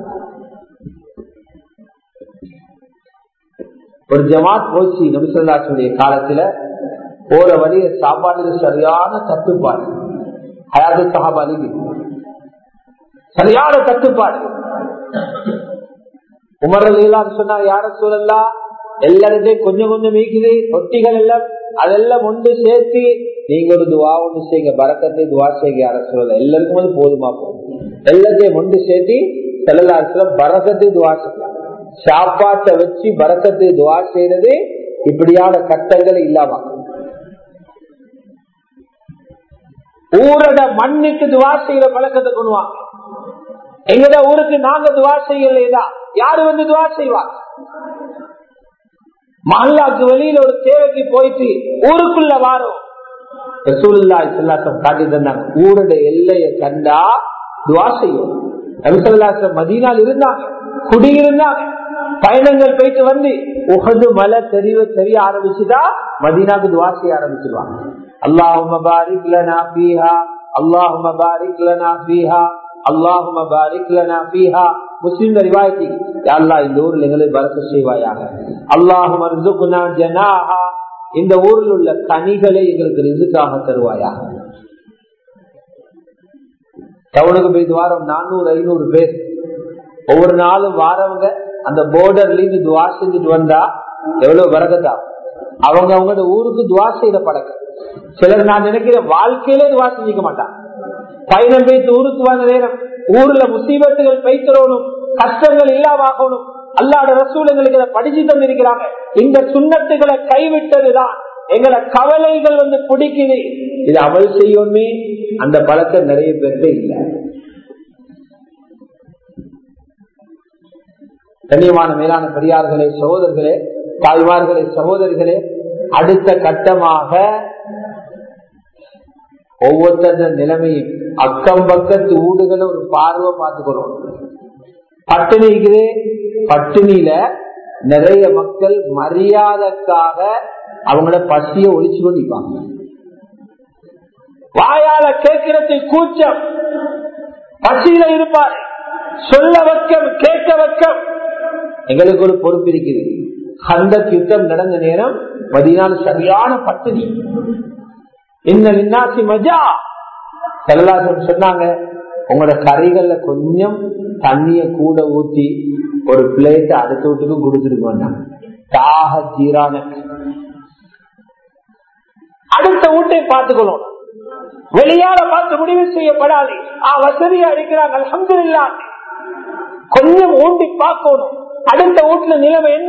ஒரு ஜமாத் போச்சு நபி ஸல்லல்லாஹு அலைஹி வஸல்லம் காலத்துல, போற வழிய சாப்பாட்டுக்கு சரியான தட்டுப்பாடு, ஹயாத்து சஹாபாலிக்கு சரியான தட்டுப்பாடு. உமர் ரலியல்லாஹு அன்ஹு சொன்னா, யா ரசூலல்லாஹ் எல்லார்கிட்டையும் கொஞ்சம் கொஞ்சம் மீக்குது ரொட்டிகள் எல்லாம், அதெல்லாம் ஒன்று சேர்த்து நீங்க ஒரு துவா ஒன்று செய்யுங்க, பரக்கத்தை துவா செய்யுங்க யா ரசூலல்லாஹ், எல்லாருக்கும் வந்து போதுமா போகும், எல்லாத்தையும் ஒன்று சேர்த்து ஸல்லல்லாஹு அலைஹி வஸல்லம் பரக்கத்தை துவா செய்யலாம். சாப்பாட்டை வச்சு பரக்கத்தை துவா செய்யறது இப்படியான கட்டங்கள் இல்லாம, ஊரட மண்ணுக்கு துவா செய்யற பழக்கத்தை கொண்டுவாங்க. எங்கட ஊருக்கு நாங்க துவா செய்யலையா, யாரு வந்து துவா செய்வாங்க? மஹல்லாக்கு வெளியில ஒரு தேவைக்கு போயிட்டு ஊருக்குள்ள வாரோம், ரசூலுல்லாஹி ஸல்லல்லாஹு அலைஹி வஸல்லம் காட்டி தந்தாங்க, ஊரோட எல்லையை கண்டா துவா செய்யும். நபி ஸல்லல்லாஹு அலைஹி வஸல்லம் மதீனால இருந்தாங்க, குடியிருந்தாங்க, பயணங்கள் போயிட்டு வந்து உஹது மலை தெரிய தெரிய ஆரம்பிச்சுட்டா மதீனாக்கு துவா செய்ய ஆரம்பிச்சிருவாங்க. அல்லாஹும்ம பாரிக் லனா ஃபீஹா, அல்லாஹும்ம பாரிக் லனா ஃபீஹா, அல்லாஹும்ம பாரிக் லனா ஃபீஹா. முஸ்லிம் ரிவாயத்தி, யா அல்லாஹ் இந்த ஊரில் எங்களுக்கு பரக்கத் செய்வாயாக, அல்லாஹும்ம ர்ஸுக்னா ஜனாஹா, இந்த ஊரில் உள்ள கனிகளை எங்களுக்கு ரிஸ்காக தருவாயாக. டவுனுக்கு போயிட்டு வாரம் நானூறு ஐநூறு பேர் ஒவ்வொரு நாளும் வாரவங்க அந்த போர்டர்ல இருந்து துவா செஞ்சுட்டு வந்தா எவ்வளவு பரக்கத்தா. அவங்க அவங்க ஊருக்கு துவா செய்யற பழக்கம். சிலர் நான் நினைக்கிற வாழ்க்கையிலே துவா செஞ்சுக்க மாட்டான். பயணம் வைத்து ஊருக்கு வந்த நேரம் ஊர்ல முசீபத்துகள் பைத்தரணும், கஷ்டங்கள் இல்லாமக்கணும், அல்லாஹ்ட ரசூல் எங்களுக்கு படிச்சு தந்திருக்கிறாங்க. இந்த சுன்னத்துகளை கைவிட்டதுதான் எங்களை கவலைகள் வந்து பிடிக்குது, இது அமல் செய்யணுமே, அந்த பழக்கம் நிறைய பேருக்கு இல்லை. கண்ணியமான மேலான பெரியார்களே, சகோதரர்களே, தாய்மார்களே, சகோதரிகளே, அடுத்த கட்டமாக ஒவ்வொருத்தர நிலைமையும் அக்கம் பக்கத்து ஊடுகளை ஒரு பார்வை பார்த்துக்கிறோம். பட்டினிக்குதே, பட்டினியில நிறைய மக்கள் மரியாதைக்காக அவங்கள பசிய ஒழிச்சு கொண்டிருப்பாங்க. வாயால கேட்கிறது கூச்சம், பசியில இருப்பாரு, சொல்ல வக்கம், கேட்க வக்கம். எங்களுக்கு ஒரு பொறுப்பு இருக்குது. அந்த யுத்தம் நடந்த நேரம் மதீனால சரியான பட்டினி. இந்த விண்ணாசி மஜா செல்லாசன் சொன்னாங்க, உங்களோட கரைகள்ல கொஞ்சம் தண்ணிய கூட ஊத்தி ஒரு பிளேட் அடுத்த வீட்டுக்கும் கொடுத்துருக்கோம். தாக ஜீரான அடுத்த வீட்டை பார்த்துக்கணும், வெளியால பார்த்து முடிவு செய்யப்படாது. வசதியா இருக்கிறாங்க அல்ஹம்துலில்லாஹ், கொஞ்சம் ஊண்டி பார்க்கணும் அடுத்த வீட்டுல நிலைமை என்ன.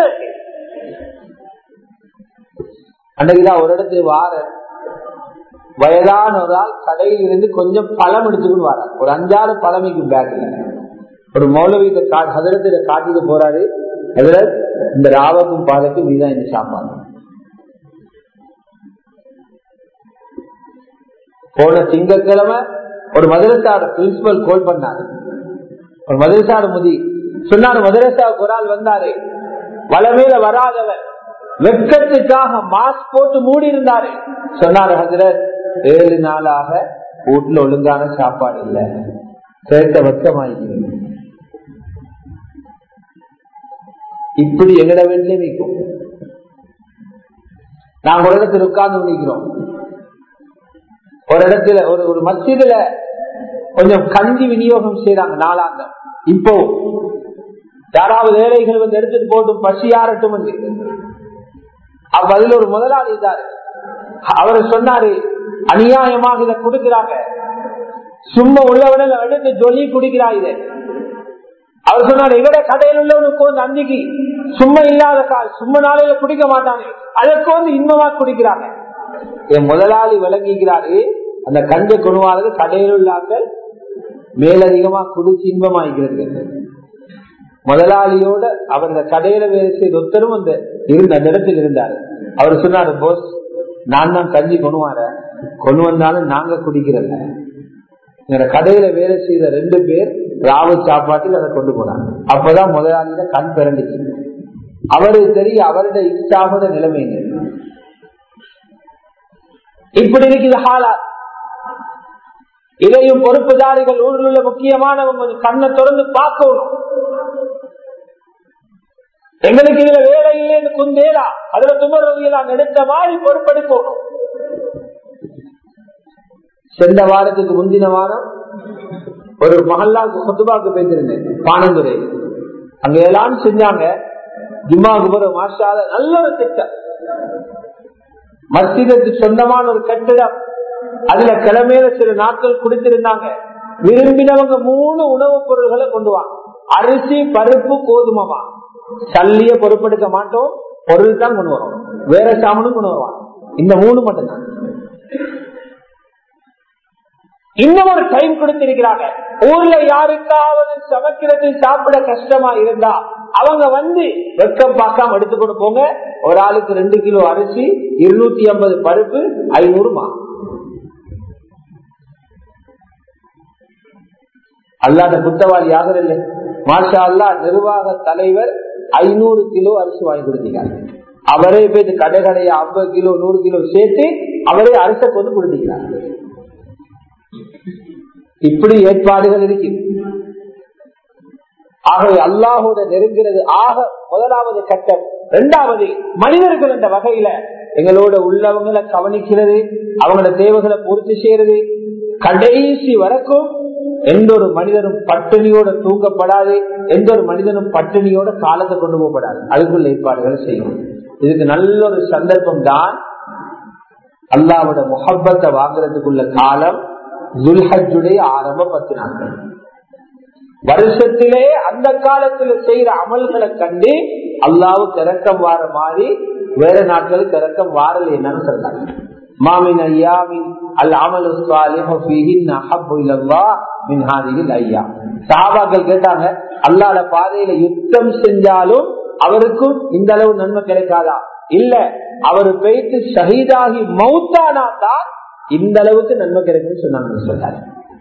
அன்றைக்குதான் ஒரு இடத்துல வார வயதான ஒரு ஆள் கடையில் இருந்து கொஞ்சம் பழம் எடுத்துக்கொண்டு வர, ஒரு அஞ்சாறு பழமைக்கு பேக்ல ஒரு மௌலவியிட்ட ஹதரத்தில காட்டிட்டு போறாரு. அதுல இந்த ராவக்கும் பாலக்கும் நீதான் இந்த சாப்பாடு. போன திங்கட்கிழமை ஒரு மதரசாவோட பிரின்சிபல் கோல் பண்ணாரு. ஒரு மதரசாவோட முதி சொன்னாரு, மதரசாவுக்கு ஒரு ஆள் வந்தாரு, வளமேல வராதவர், வெட்கத்துக்காக மாஸ்க் போட்டு மூடி இருந்தாரு. சொன்னாரு, ஹஜ்ரத் ஏழு நாளாக வீட்டுல ஒழுங்கான சாப்பாடு இல்ல, கேட்ட வெட்கமாயிருக்கிறீங்க. இப்படி எங்கட வீட்டிலே நிற்கும். நாங்க ஒரு இடத்துல உட்கார்ந்து நிற்கிறோம். ஒரு இடத்துல ஒரு ஒரு மஸ்ஜிதுல கொஞ்சம் கஞ்சி விநியோகம் செய்யறாங்க நாளாந்தம். இப்போ யாராவது ஏழைகள் வந்து எடுத்துட்டு போட்டும் பசியாரட்டும் என்று. அப்ப அதுல ஒரு முதலாளி இருந்தாரு. அவர் சொன்னாரு, அநியாயமாக இதை கொடுக்கிறாங்க. சும்மா உள்ளவன எடுத்து ஜொலி குடிக்கிறா இதை. அவர் சொன்னார், இவட கடையில் உள்ளவனுக்கு வந்து அன்னைக்கு சும்மா இல்லாத கால் சும்மா நாளையில குடிக்க மாட்டாங்க, அதற்கு வந்து இன்பமா குடிக்கிறாங்க. என் முதலாளி விளங்கிக்கிறாரு, அந்த கஞ்ச குணவாளர் கடையில் உள்ளாக்கள் மேலதிகமா குடிச்சு இன்பமாகிறது. முதலாளியோட அவர் இந்த கடையில வேலை செய்த ஒருத்தரும் அந்த இருந்த அந்த இடத்தில் இருந்தாரு. அவர் சொன்னாரு, போஸ் நான் தான் கஞ்சி கொண்டு வரேன், கொண்டு வந்தாலும் நாங்க குடிக்கிறத. எங்க கடையில வேலை செய்த ரெண்டு பேர் ராவு சாப்பாட்டில் அதை கொண்டு போனாங்க. அப்பதான் முதலாளியில கண் பிறந்துச்சு. அவருக்கு தெரியும் அவருடைய இஷ்டாமத நிலைமைங்க இப்படி இருக்குது ஹாலா. இதையும் பொறுப்புதாரிகள் ஊரில் உள்ள முக்கியமானவங்க கண்ணை திறந்து பார்க்கணும். எங்களுக்கு இதுல வேலை இல்லைன்னு குந்தேலா அதுல துமரவியெல்லாம் எடுத்த மாதிரி பொறுப்பெடுக்கணும். சென்ற வாரத்துக்கு முந்தின வாரம் ஒரு மஹல்லாக்கு சொத்துபாக்கு போயிருந்தேன் பானந்துரை. அங்க எல்லாம் செஞ்சாங்க. ஜும்மாவுக்கு போற மாஷால நல்ல ஒரு திட்டம். மஸ்ஜிதுக்கு சொந்தமான ஒரு கட்டிடம், அதுல கிழமையில சில நாட்கள் குடித்திருந்தாங்க. விரும்பினவங்க மூணு உணவுப் பொருள்களை கொண்டு வாங்க, அரிசி பருப்பு கோதுமமா. சல்லிய பொறுப்பெடுக்க மாட்டோம், பொருள் தான் கொண்டு வரோம், வேற சாமனும் கொண்டு வருவாங்க. இந்த மூணு மட்டும்தான். இன்னும் ஒரு டைம் கொடுத்திருக்கிறாங்க. ஊர்ல யாருக்காவது சமைக்கிறது சாப்பிட கஷ்டமா இருந்தா அவங்க வந்து வெக்கம் பார்க்காம எடுத்து கொடுப்போங்க. ஒரு ஆளுக்கு ரெண்டு கிலோ அரிசி, இருநூத்தி ஐம்பது பருப்பு, ஐநூறு மா. அல்லாத குத்தவாளி யாகரில்லை. மாஷா அல்லா நிர்வாக தலைவர் ஐநூறு கிலோ அரிசி வாங்கி கொடுத்தீங்க. அவரே போய் கடை கடையா ஐம்பது கிலோ நூறு கிலோ சேர்த்து அவரே அரிசை கொண்டு கொடுத்தீங்க. இப்படி ஏற்பாடுகள் இருக்கு. ஆகவே அல்லாஹோட நெருங்கிறது ஆக முதலாவது கட்டம். இரண்டாவது, மனிதர்கள் என்ற வகையில எங்களோட உள்ளவங்களை கவனிக்கிறது, அவங்களோட தேவைகளை பூர்த்தி செய்யறது. கடைசி வரைக்கும் எந்த ஒரு மனிதனும் பட்டினியோட தூங்கப்படாது, எந்த ஒரு மனிதனும் பட்டினியோட காலத்தை கொண்டு போகப்படாது. அதுக்குள்ள ஏற்பாடுகளை செய்யணும். இதுக்கு நல்ல ஒரு சந்தர்ப்பம் தான் அல்லாஹ்வோட முஹப்பத்தை வாங்குறதுக்குள்ள காலம் துல்ஹஜ்ஜுடைய ஆரம்ப பத்து நாட்கள். வருஷத்திலே அந்த காலத்துல செய்யற அமல்களை கண்டு அல்லாஹ்வுக்கு இரக்கம் வார மாதிரி வேற நாட்களுக்கு இரக்கம் வாரல் என்னன்னு சொல்றாங்க. மாமின் ஐயாமின் அல் அமலு ஸாலிஹு ஃபீஹின் அஹப்பு இலல்லாஹ் மின் ஹாதிஹில் அய்யாம். சஹாபாக்கள் கேட்டாங்க, அல்லாஹ்வோட பாதையில யுத்தம் செஞ்சாலும் அவருக்கும் இந்த அளவு நன்மை கிடைக்காதா? இல்ல, அவரு போயிட்டு ஷஹீதாகி மௌத்தானா தான் இந்த அளவுக்கு நன்மை கிடைக்கும்னு சொன்னாங்க சொல்றாரு.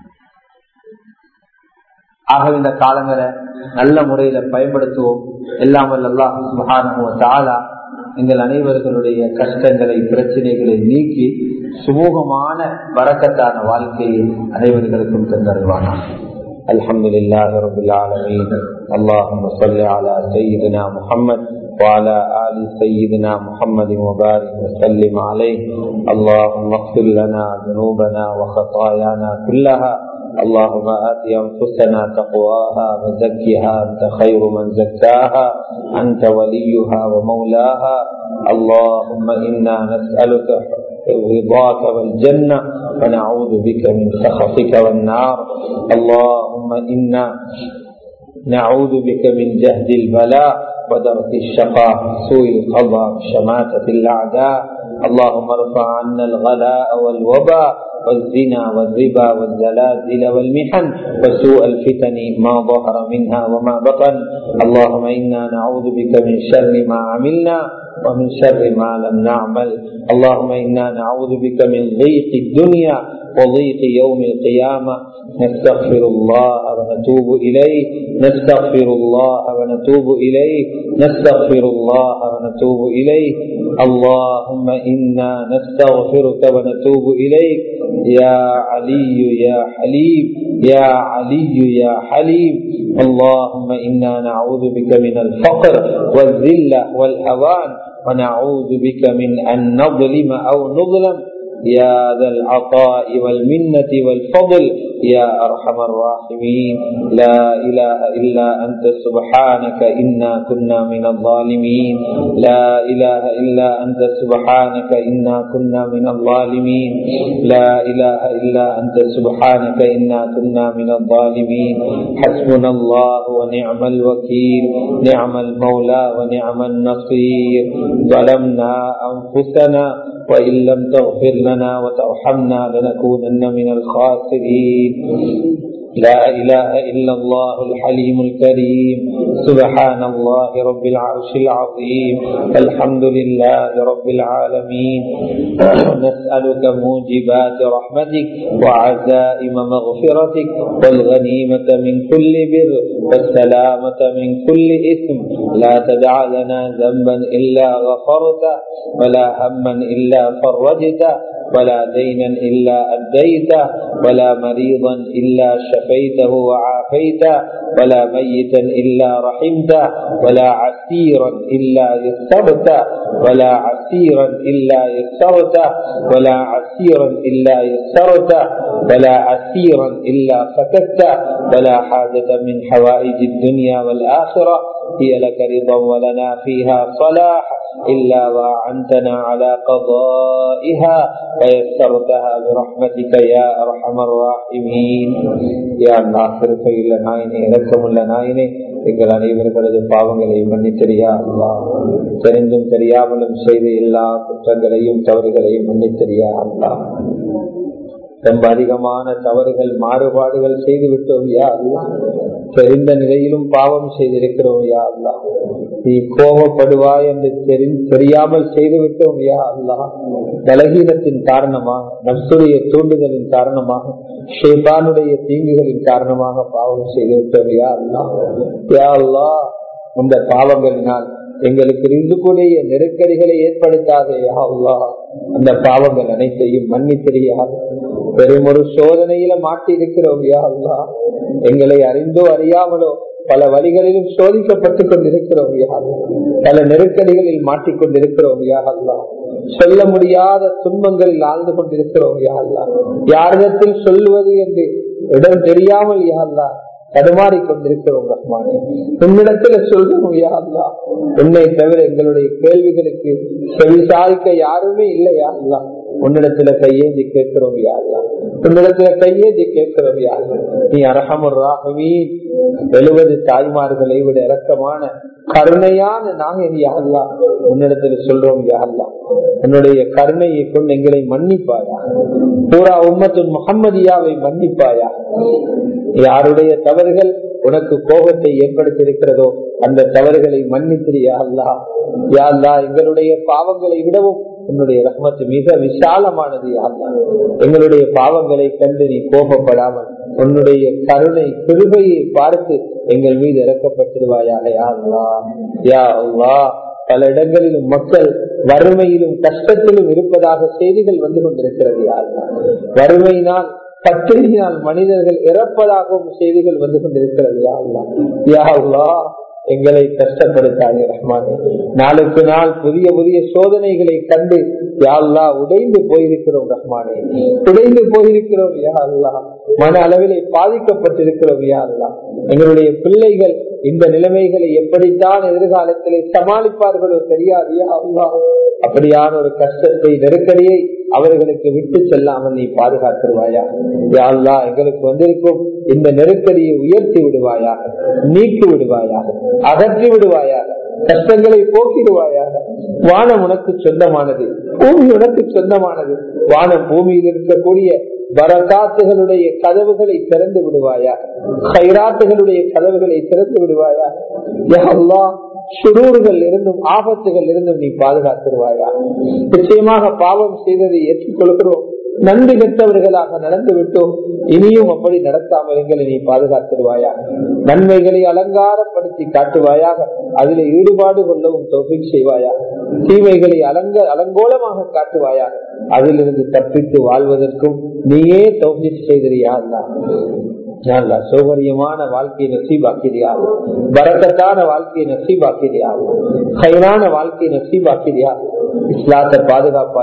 ஆகவே இந்த காலங்களை நல்ல முறையில பயன்படுத்துவோம். எல்லாம் வல்ல அல்லாஹ் சுப்ஹானஹு வ தஆலா எங்கள் அனைவர்களுடைய கஷ்டங்களை பிரச்சனைகளை நீக்கி சுமூகமான பரக்கத்தான வாழ்க்கையை அனைவர்களுக்கும் தந்தருவானாக. அல்ஹம்துலில்லாஹி ரப்பில் ஆலமீன். அல்லாஹும்ம ஸல்லி அலா சய்யிதினா முஹம்மத் وعلى آل سيدنا محمد وبارك وسلم عليه. اللهم اغفر لنا ذنوبنا وخطايانا كلها. اللهم آت أنفسنا تقواها وزكها أنت خير من زكاها أنت وليها ومولاها. اللهم إنا نسألك رضاك والجنة ونعوذ بك من سخطك والنار. اللهم إنا نعوذ بك من جهد البلاء ودرك الشقاء سوء القضاء شماتة الأعداء. اللهم ارفع عنا الغلاء والوباء والزنا والربا والزلازل والمحن وسوء الفتن ما ظهر منها وما بطن. اللهم إنا نعوذ بك من شر ما عملنا ومن شر ما لم نعمل. اللهم إنا نعوذ بك من ضيق الدنيا وضيق يوم القيامة. نستغفر الله ونتوب إليه نستغفر الله ونتوب إليه نستغفر الله ونتوب إليه. اللهم إنا نستغفرك ونتوب إليك يا علي يا حليم يا علي يا حليم. اللهم إنا نعوذ بك من الفقر والذلة والهوان ونعوذ بك من أن نظلم أو نظلم يا ذا العطاء والمنة والفضل يا أرحم الراحمين. لا إله إلا أنت سبحانك إنا كنا من الظالمين. لا إله إلا أنت سبحانك إنا كنا من الظالمين. لا إله إلا أنت سبحانك إنا كنا من الظالمين. حسبنا الله ونعم الوكيل، نعم المولى ونعم النصير. ظلمنا أنفسنا وإن لم تغفر لنا وترحمنا لنكونن من الخاسرين. لا إله إلا الله الحليم الكريم. سبحان الله رب العرش العظيم. الحمد لله رب العالمين. نسألك موجبات رحمتك وعزائم مغفرتك والغنيمة من كل بر والسلامة من كل إثم. لا تدع لنا ذنبا إلا غفرته ولا هما إلا فرجته ولا دينا إلا أديته ولا مريضا إلا شفيته وعافيته ولا ميتا إلا رحمته ولا عسيرا إلا يسرته ولا عسيرا إلا يسرته ولا عسيرا إلا يسرته ولا عسيرا إلا فكته ولا حاجة من حوائج الدنيا والآخرة هي لك رضا ولنا فيها صلاح إلا وأعنتنا على قضائها ويسرتها برحمتك يا أرحم الراحمين. يا ناصر فإلا நாயனே, இரக்கமுள்ள நாயனே, எங்கள் அனைவர்களது பாவங்களை மன்னித்தறியா அல்லாஹ். தெரிந்தும் தெரியாமலும் செய்த எல்லா குற்றங்களையும் தவறுகளையும் மன்னித்தறியா அல்லாஹ். ரொம்ப அதிகமான தவறுகள் மாறுபாடுகள் செய்து விட்டோம் யா அல்லாஹ். தெரிந்த நிலையிலும் பாவம் செய்திருக்கிறோம் யா அல்லாஹ். நீ கோபப்படுவாய் என்று தெரியாமல் செய்து விட்டோம் யா அல்லாஹ். பலகீனத்தின் காரணமாக, நப்சுடைய தூண்டுதலின் காரணமாக, ஷைத்தானுடைய தீங்குகளின் காரணமாக பாவம் செய்து விட்டோம் யா அல்லாஹ். யா அல்லாஹ், இந்த பாவங்களினால் எங்களுக்கு ரிசுக்குடைய நெருக்கடிகளை ஏற்படுத்தாதே யா அல்லாஹ். அந்த பாவங்கள் அனைத்தையும் மன்னித்தறியாது பெரும் ஒரு சோதனையில மாட்டி இருக்கிறோம் யா அல்லாஹ். எங்களை அறிந்தோ அறியாமலோ பல வழிகளிலும் சோதிக்கப்பட்டுக் கொண்டிருக்கிறோம் யா அல்லாஹ். பல நெருக்கடிகளில் மாட்டிக்கொண்டிருக்கிறோம் யா அல்லாஹ். சொல்ல முடியாத துன்பங்களில் ஆழ்ந்து கொண்டிருக்கிறோம் யா அல்லாஹ். யாரிடத்தில் சொல்லுவது என்று இடம் தெரியாமல் யா அல்லாஹ் தடுமாறி கொண்டிருக்கிறோம் ரஹ்மானே. உன்னிடத்துல சொல்றோம் யா அல்லாஹ், உன்னை தவிர எங்களுடைய கேள்விகளுக்கு செவிசாய்க்க யாருமே இல்லை யா அல்லாஹ். உன்னிடத்துல கையேந்தி கேட்கிறோம் யா அல்லாஹ். உன்னிடத்துல கையேந்தி கேட்கிறோம் யா அல்லாஹ். நீ அர்ஹமர் ராஹிமீன், எழுபது தாய்மார்களை விட இரக்கமான கருணையான நாயன் யா அல்லாஹ். உன்னிடத்துல சொல்றோம் யா அல்லாஹ், உன்னுடைய கருணையை கொண்டு எங்களை மன்னிப்பாயா, பூரா உம்மத்து முஹம்மதியாவை மன்னிப்பாயா. யாருடைய தவறுகள் உனக்கு கோபத்தை ஏற்படுத்தியிருக்கிறதோ அந்த தவறுகளை மன்னித்திரியா அல்லாஹ். யா அல்லாஹ், எங்களுடைய பாவங்களை விடவும் உன்னுடைய ரஹ்மத் மிக விசாலமானது யா அல்லாஹ். எங்களுடைய பாவங்களை கண்டு நீ கோபப்படாமல் உன்னுடைய கருணை கிருபையை பார்த்து எங்கள் மீது இறக்கப்பட்டிருவாயாக யா அல்லாஹ். யா அல்லாஹ், பல இடங்களிலும் மக்கள் வறுமையிலும் கஷ்டத்திலும் இருப்பதாக செய்திகள் வந்து கொண்டிருக்கிறது யா அல்லாஹ். வறுமையினால் பட்டினியினால் மனிதர்கள் இறப்பதாகவும் செய்திகள் வந்து கொண்டிருக்கிறது யா அல்லாஹ். யா அல்லாஹ், எங்களை கஷ்டப்படுத்தாதே ரஹ்மானே. நாளுக்கு நாள் புதிய புதிய சோதனைகளை கண்டு யா அல்லாஹ் உடைந்து போயிருக்கிறோம் ரஹ்மானே. உடைந்து போயிருக்கிறோம் யா அல்லாஹ். மன அளவிலே பாதிக்கப்பட்டிருக்கிறோம் யா அல்லாஹ். எங்களுடைய பிள்ளைகள் இந்த நிலைமைகளை எப்படித்தான் எதிர்காலத்திலே சமாளிப்பார்களோ தெரியாது யா அல்லாஹ். அப்படியான ஒரு கஷ்டத்தை, நெருக்கடியை அவர்களுக்கு விட்டு செல்லாமல் நீ பாதுகாத்துருவாயா யா அல்லாஹ். எங்களுக்கு வந்திருக்கும் இந்த நெருக்கடியை உயர்த்தி விடுவாயாக, நீக்கி விடுவாயாக, அகற்றி விடுவாயாக, கஷ்டங்களை போக்கிடுவாயாக. வானம் உனக்கு சொந்தமானது, பூமி உனக்கு சொந்தமானது. வானம் பூமியில் இருக்கக்கூடிய பரக்காத்துகளுடைய கதவுகளை திறந்து விடுவாயா, கைராத்துகளுடைய கதவுகளை திறந்து விடுவாயா யா அல்லாஹ். சுரூர்கள் இருந்தும் ஆபத்துகள் இருந்தும் நீ பாதுகாத்துருவாயா. நிச்சயமாக பாவம் செய்ததை ஏற்றுக்கொள்கிறோம், நன்றி பெற்றவர்களாக நடந்து விட்டோம். இனியும் அப்படி நடக்காமல் எங்களை நீ பாதுகாத்துருவாயா. நன்மைகளை அலங்காரப்படுத்தி காட்டுவாயாக, அதில் ஈடுபாடு கொள்ளவும் தௌஃபீக் செய்வாயா. தீமைகளை அலங்க அலங்கோலமாக காட்டுவாயா, அதிலிருந்து தப்பித்து வாழ்வதற்கும் நீயே தௌஃபீக் செய்தியா அல்லாஹ். சௌகரியமான வாழ்க்கையை நசீபாக்கிறியா, பரக்கத்தான வாழ்க்கையை நசீபாக்கிறியா, கைரான வாழ்க்கையை நசீபாக்கிறியா. இஸ்லாத்தை பாதுகாப்பாயா,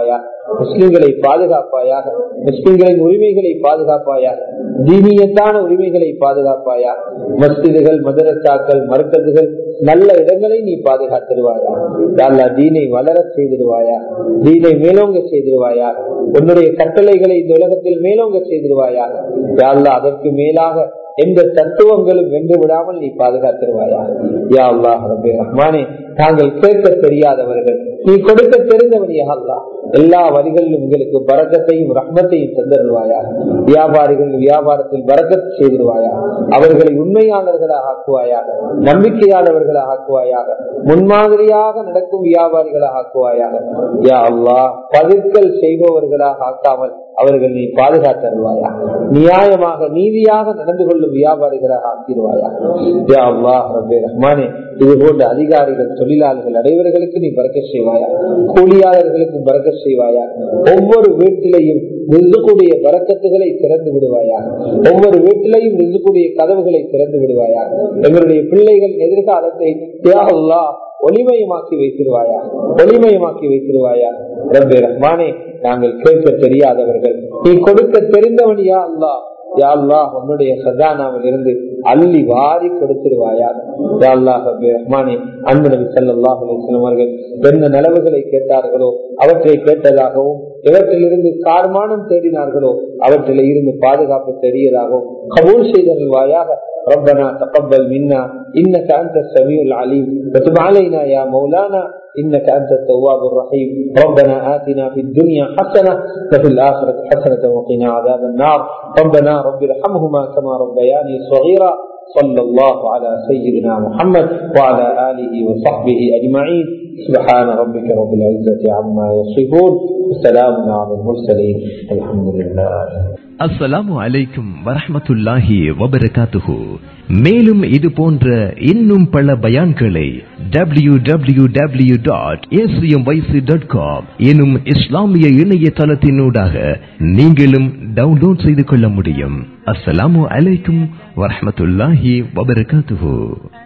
முஸ்லிம்களை பாதுகாப்பாயாக, முஸ்லிம்களின் உரிமைகளை பாதுகாப்பாயாக, தீனியத்தான உரிமைகளை பாதுகாப்பாயாக, மஸ்ஜிதுகள், மதரசாக்கள், மர்கதுகள், நல்ல இடங்களை நீ பாதுகாத்திருவாயா. அல்லா தீனை வளர செய்திருவாயா, தீனை மேலோங்க செய்திருவாயா, உன்னுடைய கட்டளைகளை இந்த உலகத்தில் மேலோங்க செய்திருவாயா. அல்லா அதற்கு மேலாக எந்த தத்துவங்களும் வென்று விடாமல் நீ பாதுகாத்திருவாயா. யா அல்லாஹ் ரப்பே ரஹ்மானே, தாங்கள் கேட்க தெரியாதவர்கள், நீ கொடுக்க தெரிந்தவன். யா அல்லாஹ், எல்லா வழிகளிலும் எங்களுக்கு பரக்கத்தையும் ரஹ்மத்தையும் தந்தருவாயா. வியாபாரிகள் வியாபாரத்தில் பரக்கத் செய்திருவாயா, அவர்களை உண்மையாளர்களாக ஆக்குவாயாக, நம்பிக்கையாளர்களாக ஆக்குவாயாக, முன்மாதிரியாக நடக்கும் வியாபாரிகளாக ஆக்குவாயாக. யா அல்லாஹ், பதுக்கல் செய்பவர்களாக ஆக்காமல் அவர்கள் நீ பாதுகாத்தருவாயா. நியாயமாக நீதியாக நடந்து கொள்ளும் வியாபாரிகளாக ஆக்கிடுவாயா. யா அல்லாஹ் ரப்பே ரஹ்மானே, இது போன்ற அதிகாரிகள், தொழிலாளர்கள் அனைவர்களுக்கு நீ பரக்கத் செய்வாயா, கூலியாளர்களுக்கு பரக்கத் செய்வாயா. ஒவ்வொரு வீட்டிலையும் ரிசுக்குடைய பரக்கத்துகளை திறந்து விடுவாயா, ஒவ்வொரு வீட்டிலையும் ரிசுக்குடைய கதவுகளை திறந்து விடுவாயா. எங்களுடைய பிள்ளைகள் எதிர்காலத்தை யா அல்லாஹ் ஒளிமயமாக்கி வைத்திருவாயா, ஒளிமயமாக்கி வைத்திருவாயா. ரப்பே ரஹ்மானே, நாங்கள் கேட்க தெரியாதவர்கள், நீ கொடுக்க தெரிந்தவன். யா அல்லாஹ், யா அல்லாஹ், உன்னுடைய சஜானாவில் இருந்து அள்ளி வாரி கொடுத்திருவாயா. யா அல்லாஹ் ரப்பே ரஹ்மானே, அன்பு நபி ஸல்லல்லாஹு அலைஹி வஸல்லம் அவர்கள் என்ன நலவுகளை கேட்டார்களோ அவற்றை கேட்டதாகவும், இவற்றிலிருந்து கார்மானம் தேடினார்களோ அவற்றில் இருந்து பாதுகாப்பு தேடியதாகவும் கபூல் செய்தருள்வாயாக. ربنا تقبل منا إنك أنت السميع العليم وتب علينا يا مولانا إنك أنت التواب الرحيم. ربنا آتنا في الدنيا حسنة وفي الآخرة حسنة وقنا عذاب النار. ربنا رب ارحمهما كما ربياني صغيرا. صلى الله على سيدنا محمد وعلى آله وصحبه أجمعين. سبحان ربك رب العزة عما يصفون وسلام على المرسلين الحمد لله. அஸ்ஸலாமு அலைக்கும் வரஹ்மத்துல்லாஹி வபரகாத்துஹு. மேலும் இது போன்ற இன்னும் பல பயான்களை W W W dot A C M Y C dot com எனும் இஸ்லாமிய இணையதளத்தினூடாக நீங்களும் டவுன்லோட் செய்து கொள்ள முடியும். அஸ்ஸலாமு அலைக்கும் வரஹ்மத்துல்லாஹி வபரகாத்துஹு.